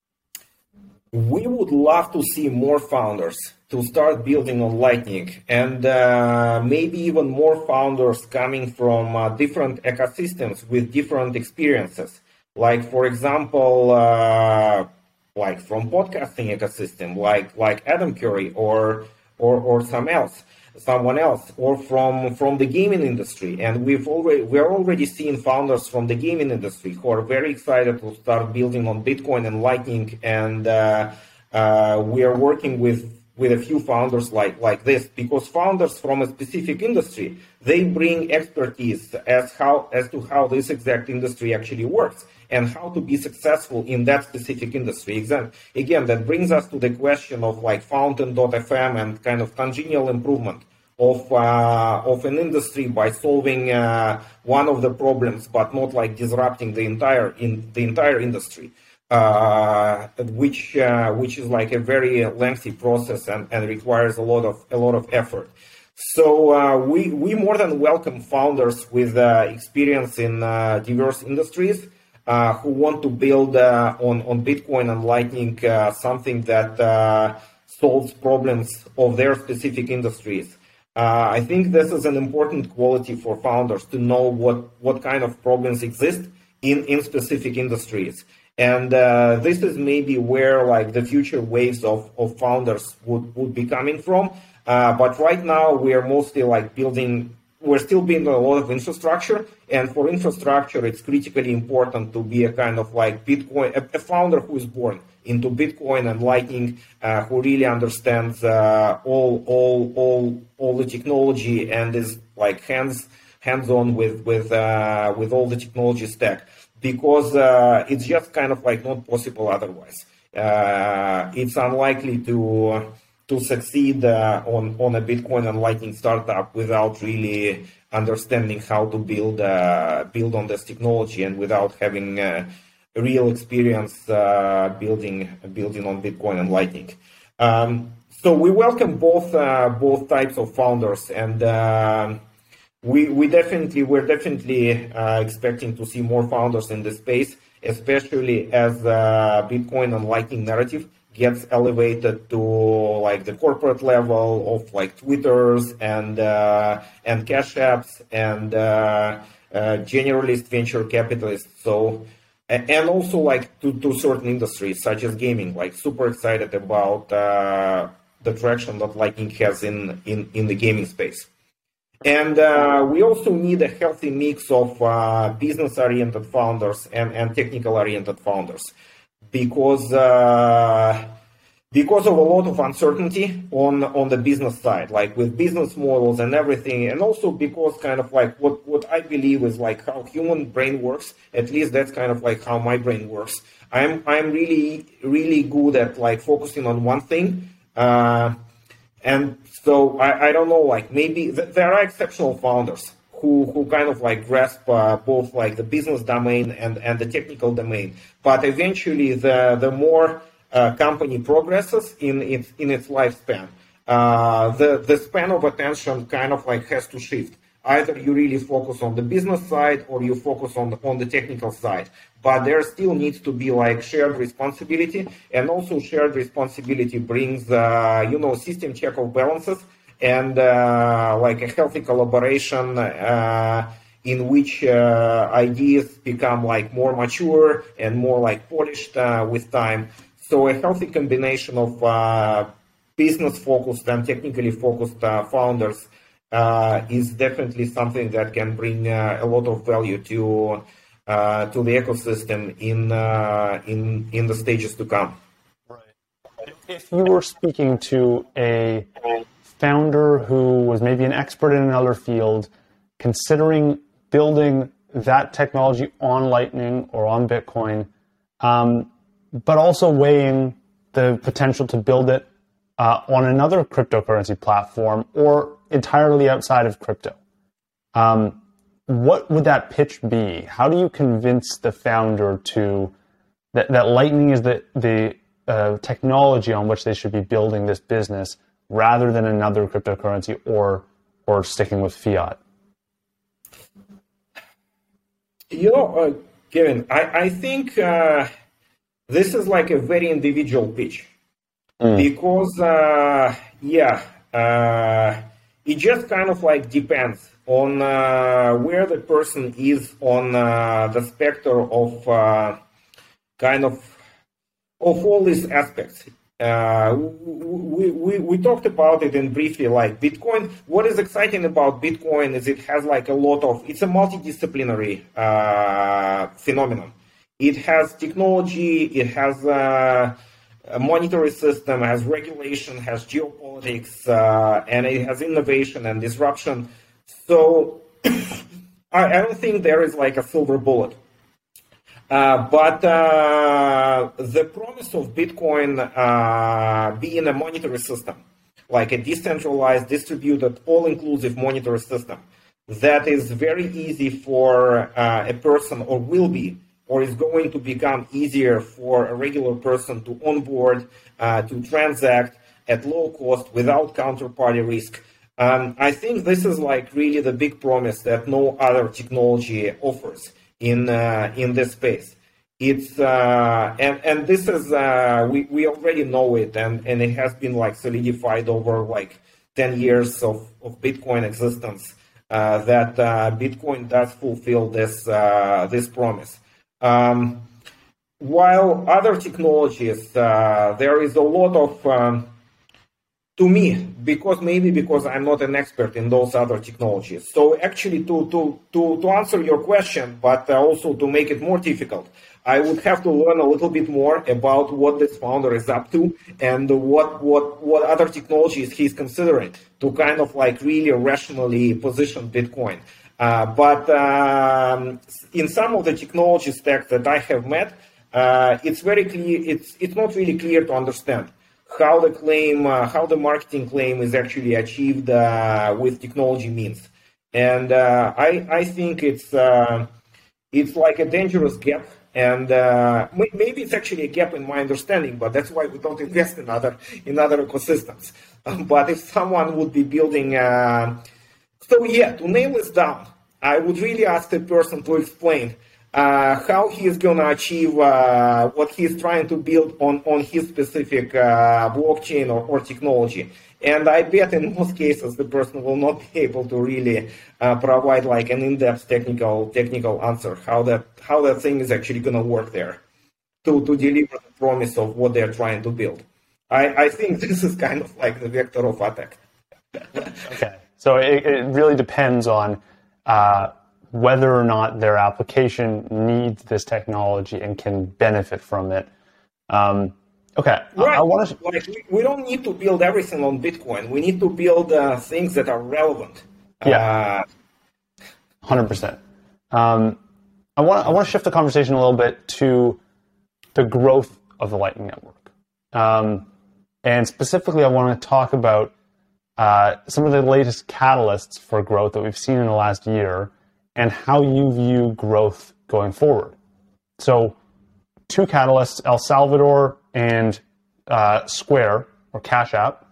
S2: We would love to see more founders to start building on Lightning, and uh, maybe even more founders coming from uh, different ecosystems with different experiences. Like, for example, uh, like from podcasting ecosystem, like like Adam Curry or or or some else, someone else, or from from the gaming industry. And we've already we're already seeing founders from the gaming industry who are very excited to start building on Bitcoin and Lightning. And uh, uh, we are working with with a few founders like like this, because founders from a specific industry, they bring expertise as how as to how this exact industry actually works and how to be successful in that specific industry. Again, that brings us to the question of like Fountain dot f m and kind of congenial improvement of uh, of an industry by solving uh, one of the problems, but not like disrupting the entire in the entire industry, uh, which uh, which is like a very lengthy process and, and requires a lot of a lot of effort. So uh, we we more than welcome founders with uh, experience in uh, diverse industries uh, who want to build uh, on on Bitcoin and Lightning uh, something that uh, solves problems of their specific industries. Uh, I think this is an important quality for founders to know what, what kind of problems exist in, in specific industries. And uh, this is maybe where like the future waves of, of founders would, would be coming from. Uh, but right now we are mostly like building, we're still building a lot of infrastructure. And for infrastructure, it's critically important to be a kind of like Bitcoin, a, a founder who is born into Bitcoin and Lightning, uh, who really understands uh, all, all, all, all the technology and is like hands, hands-on with with uh, with all the technology stack, because uh, it's just kind of like not possible otherwise. Uh, it's unlikely to to succeed uh, on on a Bitcoin and Lightning startup without really understanding how to build uh, build on this technology and without having uh, real experience uh, building building on Bitcoin and Lightning. Um, so we welcome both uh, both types of founders, and uh, we we definitely we're definitely uh, expecting to see more founders in this space, especially as uh, Bitcoin and Lightning narrative gets elevated to like the corporate level of like Twitters and uh, and Cash Apps and uh, uh, generalist venture capitalists. So. And also like to, to certain industries such as gaming, like super excited about uh, the traction that Lightning has in, in, in the gaming space. And uh, we also need a healthy mix of uh, business-oriented founders and, and technical-oriented founders, because uh, because of a lot of uncertainty on, on the business side, like with business models and everything, and also because kind of like what, what I believe is like how human brain works, at least that's kind of like how my brain works. I'm I'm really, really good at like focusing on one thing. Uh, and so I, I don't know, like maybe th- there are exceptional founders who, who kind of like grasp uh, both like the business domain and, and the technical domain. But eventually the, the more Uh, company progresses in its in its lifespan, uh, the the span of attention kind of like has to shift. Either you really focus on the business side or you focus on the, on the technical side. But there still needs to be like shared responsibility, and also shared responsibility brings uh, you know system check of balances and uh, like a healthy collaboration uh, in which uh, ideas become like more mature and more like polished uh, with time. So a healthy combination of uh, business-focused and technically focused uh, founders uh, is definitely something that can bring uh, a lot of value to uh, to the ecosystem in uh, in in the stages to come.
S1: Right. If you were speaking to a founder who was maybe an expert in another field, considering building that technology on Lightning or on Bitcoin, um, but also weighing the potential to build it uh, on another cryptocurrency platform or entirely outside of crypto. Um, what would that pitch be? How do you convince the founder to that, that Lightning is the, the uh, technology on which they should be building this business rather than another cryptocurrency or or sticking with fiat?
S2: You know, uh, Kevin, I, I think uh, this is like a very individual pitch. Mm. Because, uh, yeah, uh, it just kind of like depends on uh, where the person is on uh, the spectrum of uh, kind of of all these aspects. Uh, we, we, we talked about it in briefly, like Bitcoin. What is exciting about Bitcoin is it has like a lot of, it's a multidisciplinary uh, phenomenon. It has technology, it has uh, a monetary system, has regulation, has geopolitics, uh, and it has innovation and disruption. So I, I don't think there is like a silver bullet. Uh, but uh, the promise of Bitcoin uh, being a monetary system, like a decentralized, distributed, all-inclusive monetary system, that is very easy for uh, a person, or will be, or is going to become easier for a regular person to onboard, uh, to transact at low cost without counterparty risk. Um, I think this is like really the big promise that no other technology offers in uh, in this space. It's uh, and and this is uh, we we already know it, and, and it has been like solidified over like ten years of, of Bitcoin existence, uh, that uh, Bitcoin does fulfill this uh, this promise. Um, while other technologies, uh, there is a lot of um, to me, because maybe because I'm not an expert in those other technologies. So actually, to to to, to answer your question, but also to make it more difficult, I would have to learn a little bit more about what this founder is up to and what what what other technologies he's considering to kind of like really rationally position Bitcoin. Uh, but um, in some of the technology stacks that I have met, uh, it's very clear. It's it's not really clear to understand how the claim, uh, how the marketing claim is actually achieved uh, with technology means. And uh, I, I think it's uh, it's like a dangerous gap. And uh, maybe it's actually a gap in my understanding, but that's why we don't invest in other in other ecosystems. Um, but if someone would be building, uh, so yeah, to nail this down, I would really ask the person to explain Uh, how he is going to achieve uh, what he is trying to build on, on his specific uh, blockchain or, or technology. And I bet in most cases the person will not be able to really uh, provide like an in-depth technical technical answer how that how that thing is actually going to work there to, to deliver the promise of what they're trying to build. I, I think this is kind of like the vector of attack.
S1: Okay, so it, it really depends on uh, whether or not their application needs this technology and can benefit from it. Um, okay,
S2: right.
S1: I, I want to.
S2: Like, we, we don't need to build everything on Bitcoin. We need to build uh, things that are relevant.
S1: Yeah, one hundred percent. Um, I want I want to shift the conversation a little bit to the growth of the Lightning Network, um, and specifically, I want to talk about uh, some of the latest catalysts for growth that we've seen in the last year, and how you view growth going forward. So, two catalysts, El Salvador and uh, Square, or Cash App,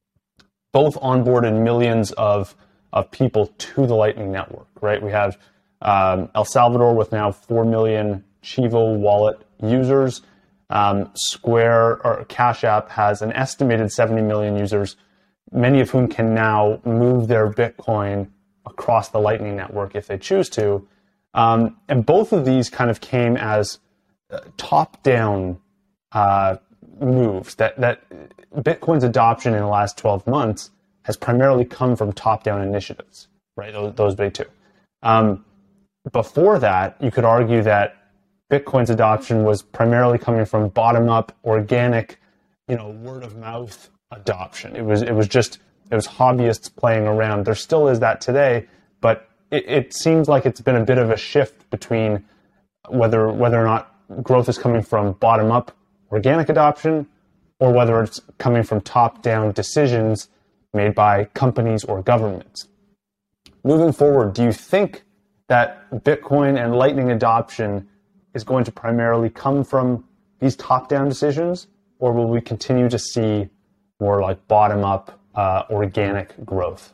S1: both onboarded millions of, of people to the Lightning Network, right? We have um, El Salvador with now four million Chivo wallet users. Um, Square, or Cash App, has an estimated seventy million users, many of whom can now move their Bitcoin across the Lightning Network if they choose to. Um, and both of these kind of came as uh, top-down uh, moves. That, that Bitcoin's adoption in the last twelve months has primarily come from top-down initiatives, right? Those, those big two. Um, before that, you could argue that Bitcoin's adoption was primarily coming from bottom-up, organic, you know, word-of-mouth adoption. It was it was just It was hobbyists playing around. There still is that today, but it, it seems like it's been a bit of a shift between whether whether or not growth is coming from bottom-up organic adoption or whether it's coming from top-down decisions made by companies or governments. Moving forward, do you think that Bitcoin and Lightning adoption is going to primarily come from these top-down decisions, or will we continue to see more like bottom-up uh, organic growth?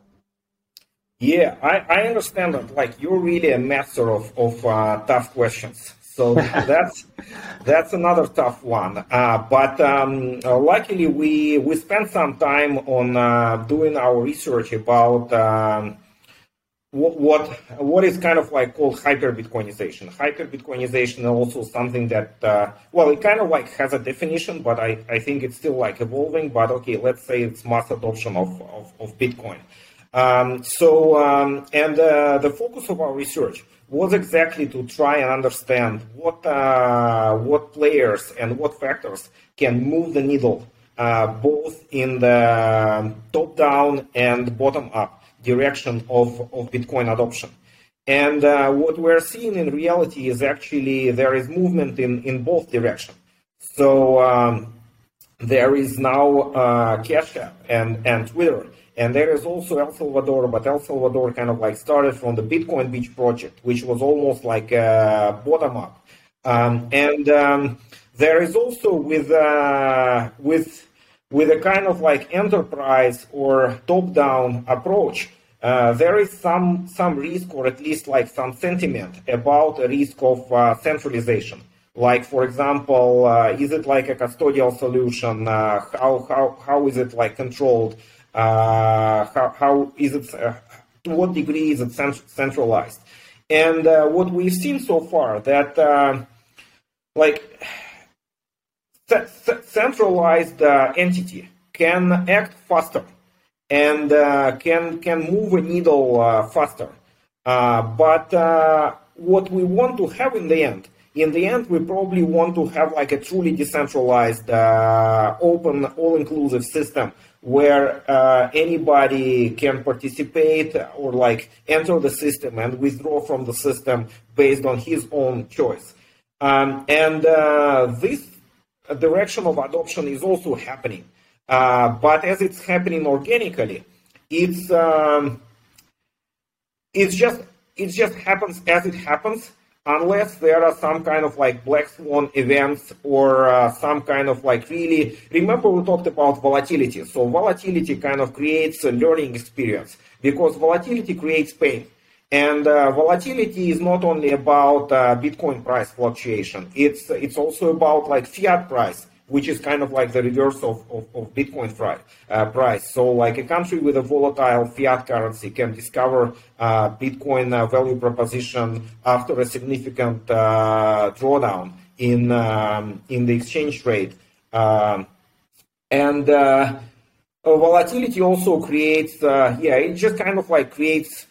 S2: Yeah, I, I understand that. Like, you're really a master of, of uh, tough questions. So that's that's another tough one. Uh, but um, uh, luckily, we we spent some time on uh, doing our research about um, what, what what is kind of like called hyper Bitcoinization. Hyper Bitcoinization is also something that uh, well, it kind of like has a definition, but I, I think it's still like evolving. But okay, let's say it's mass adoption of of, of Bitcoin. Um, so um, and uh, the focus of our research was exactly to try and understand what uh, what players and what factors can move the needle uh, both in the top-down and bottom-up direction of, of Bitcoin adoption. And uh, what we're seeing in reality is actually there is movement in, in both directions. So um, there is now uh, Cash App and, and Twitter. And there is also El Salvador, but El Salvador kind of like started from the Bitcoin Beach project, which was almost like a bottom-up. Um, and um, there is also with uh, with with a kind of like enterprise or top-down approach, uh, there is some some risk, or at least like some sentiment about a risk of uh, centralization. Like, for example, uh, is it like a custodial solution? Uh, how how how is it like controlled? Uh, how, how is it, uh, to what degree is it cent- centralized? And uh, what we've seen so far, that uh, like c- c- centralized uh, entity can act faster and uh, can can move a needle uh, faster. Uh, but uh, what we want to have in the end, in the end, we probably want to have like a truly decentralized, uh, open, all-inclusive system where uh, anybody can participate or like enter the system and withdraw from the system based on his own choice. Um, and uh, this direction of adoption is also happening. Uh, but as it's happening organically, it's um, it's just it just happens as it happens, unless there are some kind of like black swan events or uh, some kind of like really, remember we talked about volatility. So volatility kind of creates a learning experience because volatility creates pain. And uh, volatility is not only about uh, Bitcoin price fluctuation. It's it's also about like fiat price, which is kind of like the reverse of, of, of Bitcoin fri- uh, price. So like a country with a volatile fiat currency can discover uh, Bitcoin uh, value proposition after a significant uh, drawdown in um, in the exchange rate. Um, and uh, volatility also creates, uh, yeah, it just kind of like creates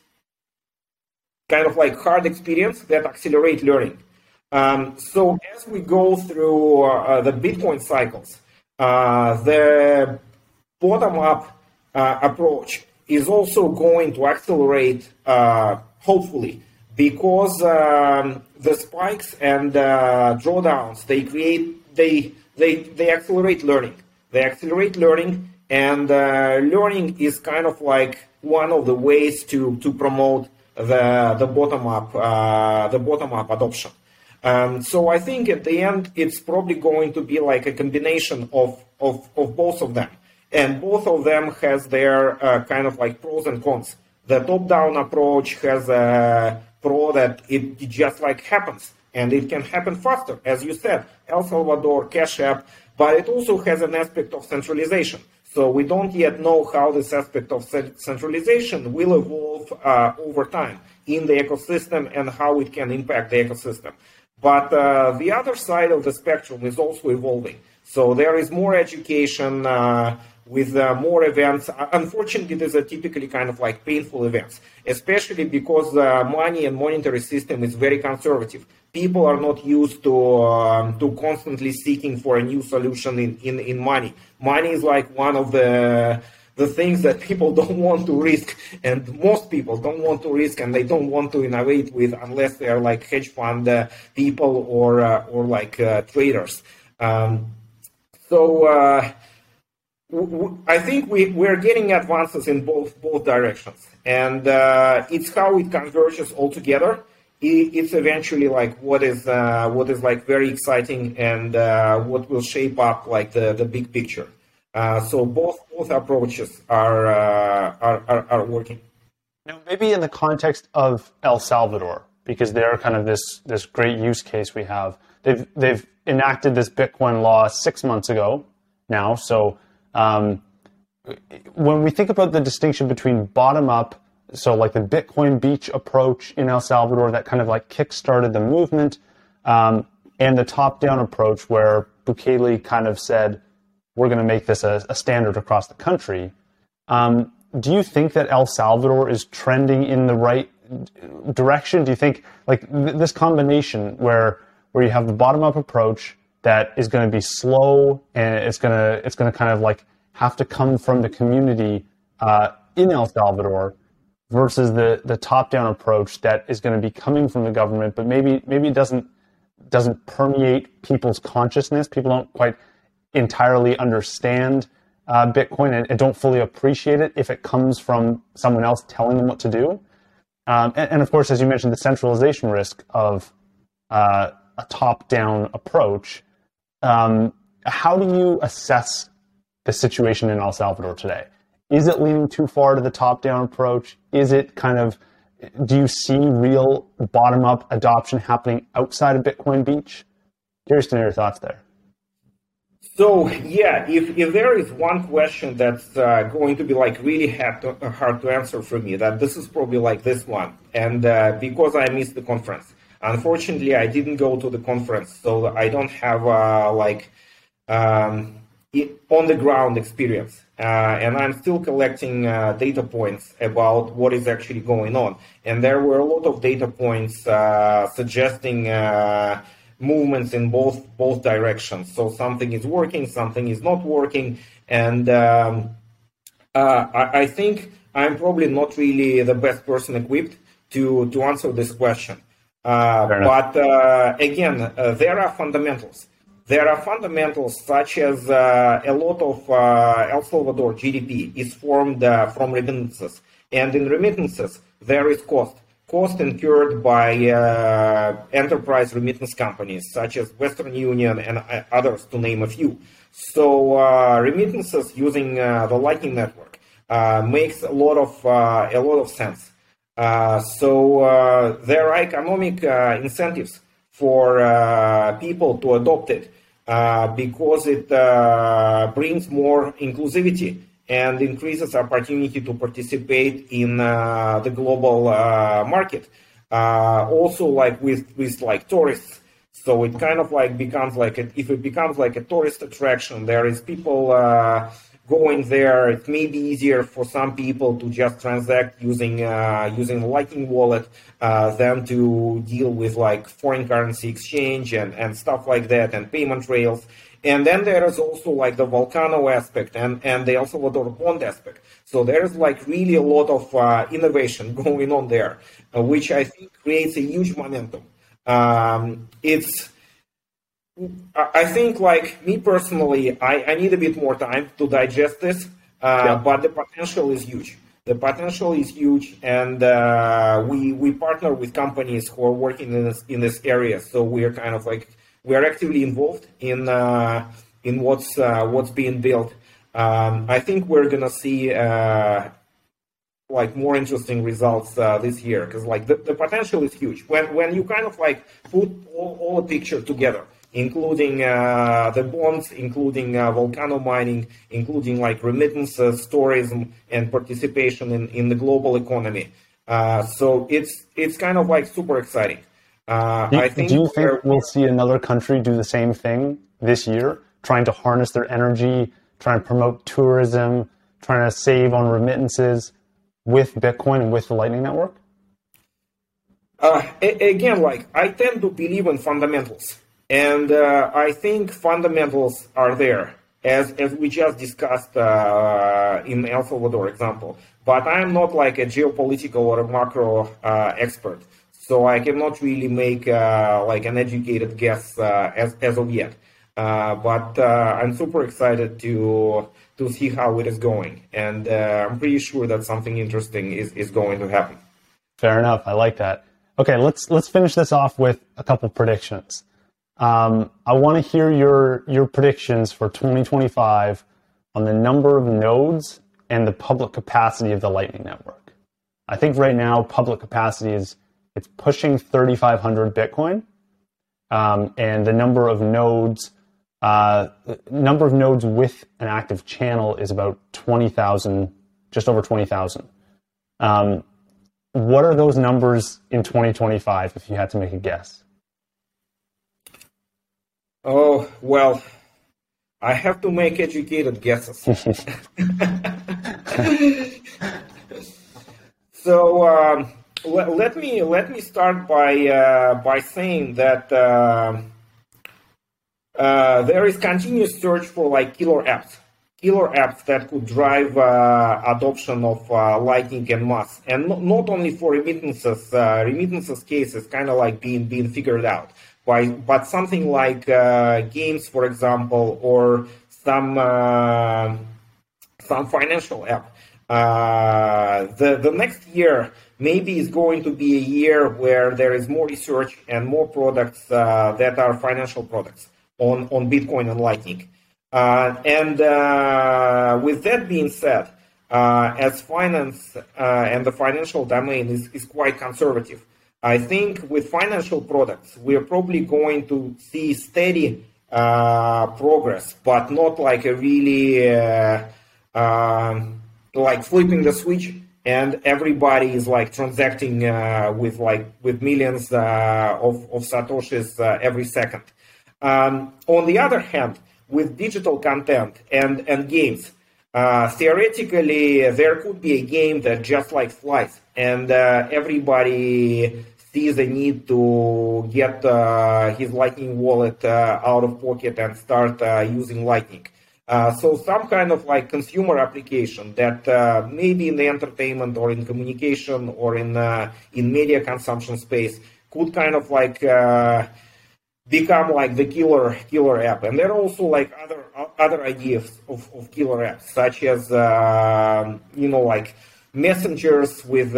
S2: kind of like hard experience that accelerate learning. Um, so as we go through uh, the Bitcoin cycles, uh, the bottom-up uh, approach is also going to accelerate, uh, hopefully, because um, the spikes and uh, drawdowns they create, they they they accelerate learning. They accelerate learning, and uh, learning is kind of like one of the ways to to promote the the bottom-up uh, the bottom-up adoption. Um, so I think at the end, it's probably going to be like a combination of, of, of both of them. And both of them has their uh, kind of like pros and cons. The top-down approach has a pro that it, it just like happens. And it can happen faster, as you said, El Salvador, Cash App, but it also has an aspect of centralization. So we don't yet know how this aspect of centralization will evolve uh, over time in the ecosystem and how it can impact the ecosystem. But uh, the other side of the spectrum is also evolving. So there is more education uh, with uh, more events. Unfortunately, these are typically kind of like painful events, especially because the money and monetary system is very conservative. People are not used to um, to constantly seeking for a new solution in, in, in money. Money is like one of the the things that people don't want to risk, and most people don't want to risk, and they don't want to innovate with unless they are like hedge fund uh, people or uh, or like uh, traders. Um, so uh, w- w- I think we we're getting advances in both both directions, and uh, it's how it converges all together. It's eventually like what is uh, what is like very exciting, and uh, what will shape up like the, the big picture. Uh, so both both approaches are, uh, are are are working.
S1: Now, maybe in the context of El Salvador, because they're kind of this this great use case we have. They've they've enacted this Bitcoin law six months ago now. So um, when we think about the distinction between bottom up, so like the Bitcoin Beach approach in El Salvador that kind of like kickstarted the movement, um, and the top-down approach where Bukele kind of said, we're going to make this a, a standard across the country. Um, do you think that El Salvador is trending in the right direction? Do you think like th- this combination where where you have the bottom-up approach that is going to be slow and it's going to it's going to kind of like have to come from the community uh, in El Salvador, versus the, the top-down approach that is going to be coming from the government, but maybe maybe it doesn't doesn't permeate people's consciousness. People don't quite entirely understand uh, Bitcoin and, and don't fully appreciate it if it comes from someone else telling them what to do. Um, and, and of course, as you mentioned, the centralization risk of uh, a top-down approach. Um, how do you assess the situation in El Salvador today? Is it leaning too far to the top-down approach? Is it kind of, do you see real bottom-up adoption happening outside of Bitcoin Beach? Curious to know your thoughts there.
S2: So, yeah, if, if there is one question that's uh, going to be like really hard to, hard to answer for me, that this is probably like this one. And uh, because I missed the conference. Unfortunately, I didn't go to the conference, so I don't have uh, like um, on-the-ground experience. Uh, and I'm still collecting uh, data points about what is actually going on. And there were a lot of data points uh, suggesting uh, movements in both both directions. So something is working, something is not working. And um, uh, I, I think I'm probably not really the best person equipped to, to answer this question. Uh, but uh, again, uh, there are fundamentals. There are fundamentals such as uh, a lot of uh, El Salvador G D P is formed uh, from remittances. And in remittances, there is cost. Cost incurred by uh, enterprise remittance companies such as Western Union and uh, others, to name a few. So uh, remittances using uh, the Lightning Network uh, makes a lot of uh, a lot of sense. Uh, so uh, there are economic uh, incentives for uh, people to adopt it uh, because it uh, brings more inclusivity and increases opportunity to participate in uh, the global uh, market. Uh, also, like with with like tourists, so it kind of like becomes like a, if it becomes like a tourist attraction, there is people uh, going there. It may be easier for some people to just transact using uh, using the Lightning wallet uh, than to deal with like foreign currency exchange and, and stuff like that and payment rails. And then there is also like the Volcano aspect and, and the El Salvador bond aspect. So there's like really a lot of uh, innovation going on there, uh, which I think creates a huge momentum. Um, it's I think, like me personally, I, I need a bit more time to digest this, uh, yeah. But the potential is huge. The potential is huge, and uh, we we partner with companies who are working in this in this area. So we are kind of like we are actively involved in uh, in what's uh, what's being built. Um, I think we're gonna see uh, like more interesting results uh, this year because like the, the potential is huge. When when you kind of like put all, all the picture together, including uh, the bonds, including uh, volcano mining, including like remittances, tourism, and participation in, in the global economy. Uh, so it's it's kind of like super exciting. Uh,
S1: do,
S2: I think.
S1: Do you think we'll see another country do the same thing this year, trying to harness their energy, trying to promote tourism, trying to save on remittances with Bitcoin and with the Lightning Network?
S2: Uh, a- again, like I tend to believe in fundamentals. And uh, I think fundamentals are there. as as we just discussed uh, in El Salvador example. But I'm not like a geopolitical or a macro uh, expert, so I cannot really make uh, like an educated guess uh, as as of yet. Uh, but uh, I'm super excited to to see how it is going, and uh, I'm pretty sure that something interesting is, is going to happen.
S1: Fair enough. I like that. Okay, let's let's finish this off with a couple predictions. Um, I want to hear your your predictions for twenty twenty-five on the number of nodes and the public capacity of the Lightning Network. I think right now public capacity is it's pushing thirty-five hundred Bitcoin, um, and the number of nodes uh, number of nodes with an active channel is about twenty thousand, just over twenty thousand. Um, what are those numbers in twenty twenty-five, if you had to make a guess?
S2: Oh, well, I have to make educated guesses. So um, let, let me let me start by uh, by saying that uh, uh, there is continuous search for like killer apps, killer apps that could drive uh, adoption of uh, Lightning en masse, and not, not only for remittances. Uh, remittances cases kind of like being being figured out. By, but something like uh, games, for example, or some uh, some financial app. Uh, the the next year maybe is going to be a year where there is more research and more products uh, that are financial products on, on Bitcoin and Lightning. Uh, and uh, with that being said, uh, as finance uh, and the financial domain is, is quite conservative, I think with financial products, we are probably going to see steady uh, progress, but not like a really uh, uh, like flipping the switch and everybody is like transacting uh, with like with millions uh, of, of satoshis uh, every second. Um, on the other hand, with digital content and, and games, uh, theoretically there could be a game that just like flies and uh, everybody sees a need to get uh, his Lightning wallet uh, out of pocket and start uh, using Lightning. Uh, so some kind of like consumer application that uh, maybe in the entertainment or in communication or in uh, in media consumption space could kind of like uh, become like the killer killer app. And there are also like other other ideas of, of killer apps, such as uh, you know like messengers with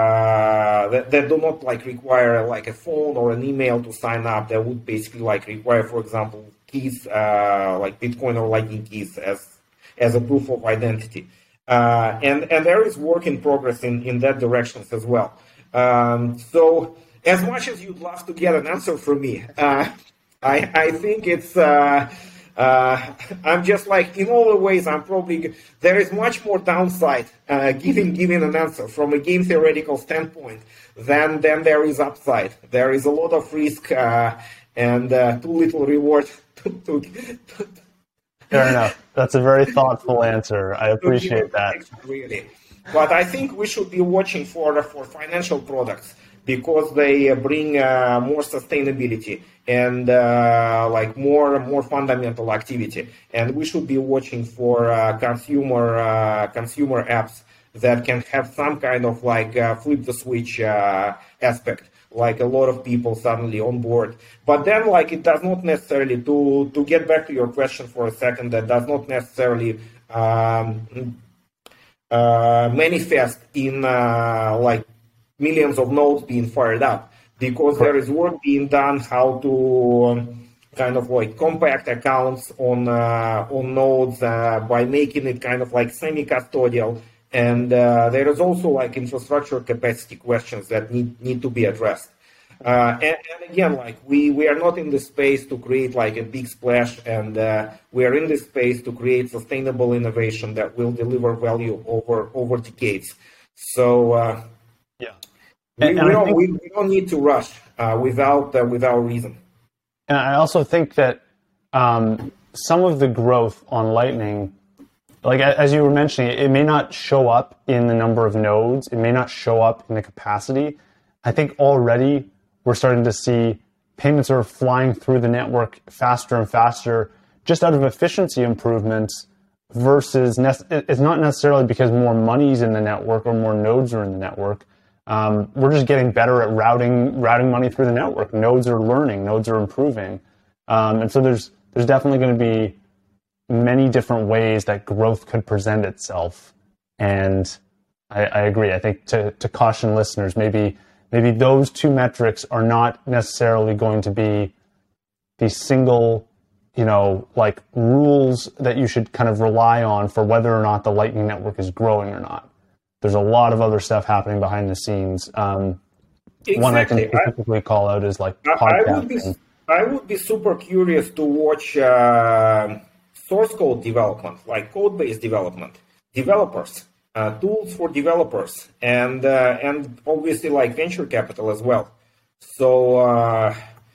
S2: uh, that, that do not like require like a phone or an email to sign up. That would basically like require, for example, keys uh, like Bitcoin or Lightning keys as as a proof of identity. Uh, and and there is work in progress in in that direction as well. Um, so as much as you'd love to get an answer from me, uh, I I think it's. Uh, Uh, I'm just like, in all the ways, I'm probably, there is much more downside uh, giving giving an answer from a game theoretical standpoint than, than there is upside. There is a lot of risk uh, and uh, too little reward. To, to, to,
S1: Fair enough. That's a very thoughtful answer. I appreciate that.
S2: Really. But I think we should be watching for, for financial products because they bring uh, more sustainability and uh, like more more fundamental activity, and we should be watching for uh, consumer uh, consumer apps that can have some kind of like uh, flip the switch uh, aspect, like a lot of people suddenly on board. But then like it does not necessarily, to to get back to your question for a second, that does not necessarily um, uh, manifest in uh, like millions of nodes being fired up, because there is work being done how to um, kind of like compact accounts on uh, on nodes uh, by making it kind of like semi-custodial, and uh, there is also like infrastructure capacity questions that need need to be addressed. Uh, and, and again, like we we are not in this space to create like a big splash, and uh, we are in this space to create sustainable innovation that will deliver value over over decades. So. Uh, We,
S1: And,
S2: we,
S1: and
S2: don't,
S1: think,
S2: we, we don't need to rush uh, without uh, without reason.
S1: And I also think that um, some of the growth on Lightning, like as you were mentioning, it may not show up in the number of nodes. It may not show up in the capacity. I think already we're starting to see payments are flying through the network faster and faster, just out of efficiency improvements versus it's not necessarily because more money's in the network or more nodes are in the network. Um, we're just getting better at routing routing money through the network. Nodes are learning, nodes are improving, um, and so there's there's definitely going to be many different ways that growth could present itself. And I, I agree. I think to, to caution listeners, maybe maybe those two metrics are not necessarily going to be the single, you know, like rules that you should kind of rely on for whether or not the Lightning Network is growing or not. There's a lot of other stuff happening behind the scenes. Um,
S2: exactly.
S1: One I can specifically I, call out is like
S2: I,
S1: podcasting.
S2: I would be, I would be super curious to watch uh, source code development, like code-based development, developers, uh, tools for developers, and uh, and obviously like venture capital as well. So uh,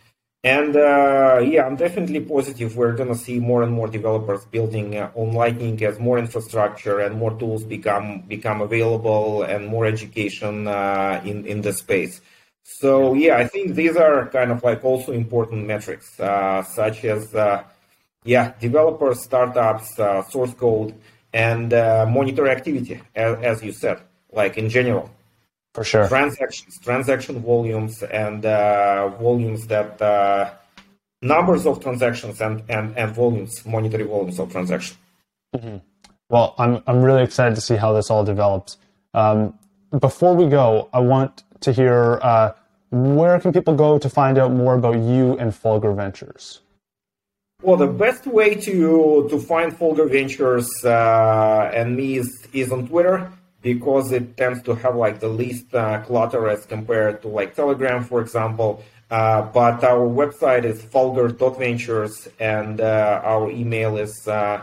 S2: and uh, yeah, I'm definitely positive we're gonna see more and more developers building uh, on Lightning as more infrastructure and more tools become become available and more education uh, in in the space. So yeah, I think these are kind of like also important metrics, uh, such as uh, yeah, developers, startups, uh, source code, and uh, monitor activity, as, as you said, like in general.
S1: For sure.
S2: Transactions, transaction volumes, and uh, volumes that uh, numbers of transactions and, and, and volumes, monetary volumes of transactions.
S1: Mm-hmm. Well, I'm I'm really excited to see how this all develops. Um, before we go, I want to hear uh, where can people go to find out more about you and Fulgur Ventures?
S2: Well, the best way to to find Fulgur Ventures uh, and me is, is on Twitter, because it tends to have like the least uh, clutter as compared to like Telegram, for example. Uh, but our website is fulgur dot ventures, and uh, our email is uh,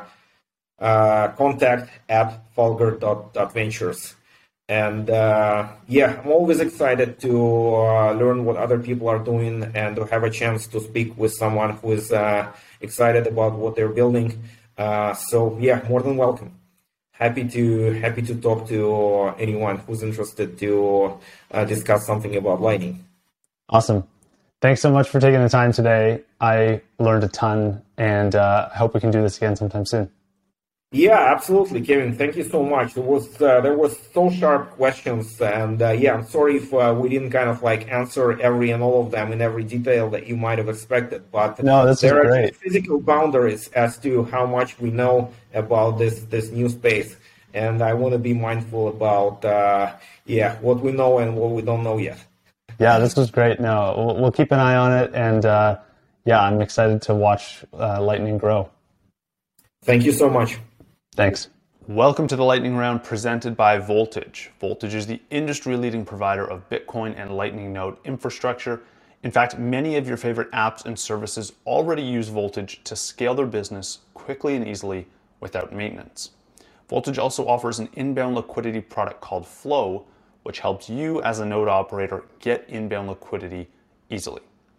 S2: uh, contact at fulgur dot ventures. And uh, yeah, I'm always excited to uh, learn what other people are doing and to have a chance to speak with someone who is uh, excited about what they're building. Uh, so yeah, more than welcome. Happy to happy to talk to anyone who's interested to uh, discuss something about Lightning.
S1: Awesome. Thanks so much for taking the time today. I learned a ton, and uh, I hope we can do this again sometime soon.
S2: Yeah, absolutely, Kevin. Thank you so much. There was uh, there was so sharp questions, and uh, yeah, I'm sorry if uh, we didn't kind of like answer every and all of them in every detail that you might have expected. But
S1: no, this
S2: there
S1: is
S2: are
S1: great.
S2: Physical boundaries as to how much we know about this this new space, and I want to be mindful about uh, yeah what we know and what we don't know yet.
S1: Yeah, this was great. No, we'll, we'll keep an eye on it, and uh, yeah, I'm excited to watch uh, Lightning grow.
S2: Thank you so much.
S1: Thanks. Welcome to the Lightning Round presented by Voltage. Voltage is the industry-leading provider of Bitcoin and Lightning node infrastructure. In fact, many of your favorite apps and services already use Voltage to scale their business quickly and easily without maintenance. Voltage also offers an inbound liquidity product called Flow, which helps you as a node operator get inbound liquidity easily.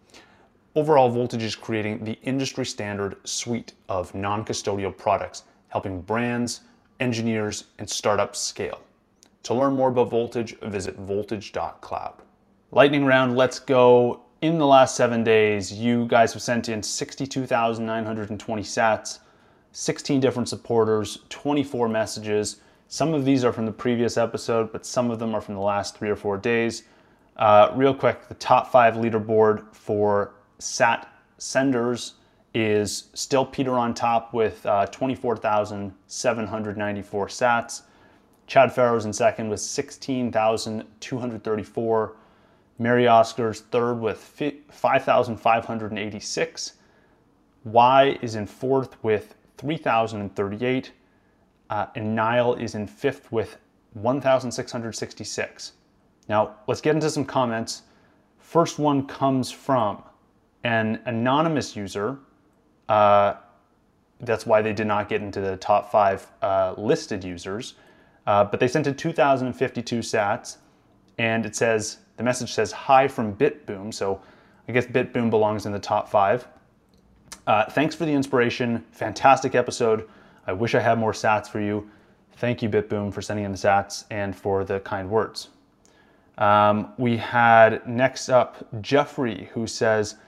S1: Overall, Voltage is creating the industry-standard suite of non-custodial products, helping brands, engineers, and startups scale. To learn more about Voltage, visit voltage dot cloud. Lightning round, let's go. In the last seven days, you guys have sent in sixty-two thousand nine hundred twenty sats, sixteen different supporters, twenty-four messages. Some of these are from the previous episode, but some of them are from the last three or four days. Uh, real quick, the top five leaderboard for sat senders is still Peter on top with uh, twenty-four thousand seven hundred ninety-four sats. Chad Farrow's in second with sixteen thousand two hundred thirty-four. Mary Oscar's third with five thousand five hundred eighty-six. Y is in fourth with three thousand thirty-eight. Uh, and Niall is in fifth with one thousand six hundred sixty-six. Now, let's get into some comments. First one comes from an anonymous user. Uh, that's why they did not get into the top five uh, listed users. Uh, but they sent in two thousand fifty-two sats, and it says, the message says, hi from BitBoom. So I guess BitBoom belongs in the top five. Uh, thanks for the inspiration. Fantastic episode. I wish I had more sats for you. Thank you, BitBoom, for sending in the sats and for the kind words. Um, we had next up Jeffrey, who says,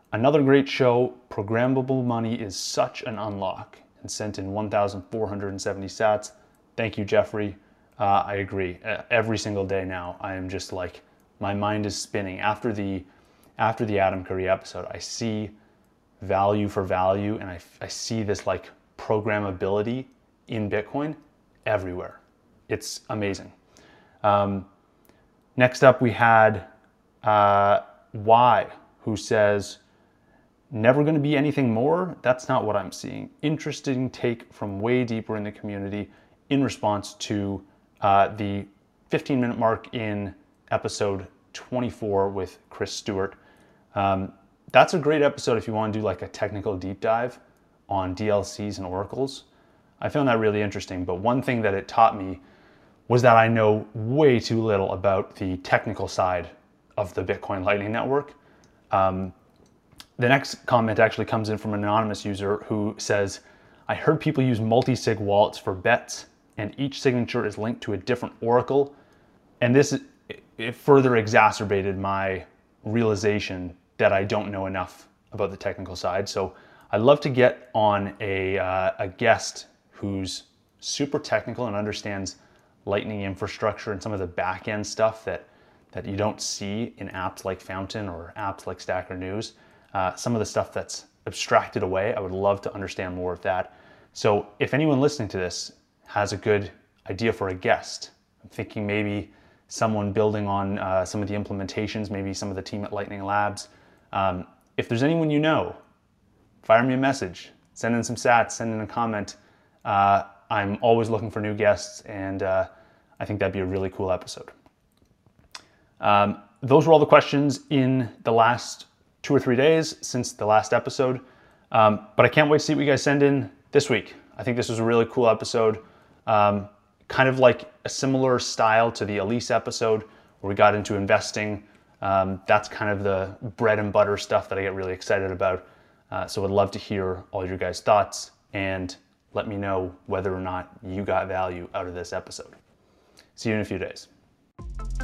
S1: Another great show. Programmable money is such an unlock, and sent in one thousand four hundred seventy sats. Thank you, Jeffrey. Uh, I agree. Uh, every single day now, I am just like, my mind is spinning. After the after the Adam Curry episode, I see value for value, and I, I see this like programmability in Bitcoin everywhere. It's amazing. Um, next up, we had uh, Y, who says, never going to be anything more? That's not what I'm seeing. Interesting take from way deeper in the community in response to uh, the fifteen minute mark in episode twenty-four with Chris Stewart. Um, that's a great episode if you want to do like a technical deep dive on D L Cs and oracles. I found that really interesting, but one thing that it taught me was that I know way too little about the technical side of the Bitcoin Lightning Network. Um, The next comment actually comes in from an anonymous user who says, I heard people use multi-sig wallets for bets, and each signature is linked to a different oracle. And this it further exacerbated my realization that I don't know enough about the technical side. So I'd love to get on a, uh, a guest who's super technical and understands Lightning infrastructure and some of the back-end stuff that, that you don't see in apps like Fountain or apps like Stacker News. Uh, some of the stuff that's abstracted away, I would love to understand more of that. So if anyone listening to this has a good idea for a guest, I'm thinking maybe someone building on uh, some of the implementations, maybe some of the team at Lightning Labs. Um, if there's anyone you know, fire me a message, send in some sats, send in a comment. Uh, I'm always looking for new guests, and uh, I think that'd be a really cool episode. Um, those were all the questions in the last two or three days since the last episode. Um, but I can't wait to see what you guys send in this week. I think this was a really cool episode. Um, kind of like a similar style to the Elise episode where we got into investing. Um, that's kind of the bread and butter stuff that I get really excited about. Uh, so I'd love to hear all your guys' thoughts and let me know whether or not you got value out of this episode. See you in a few days.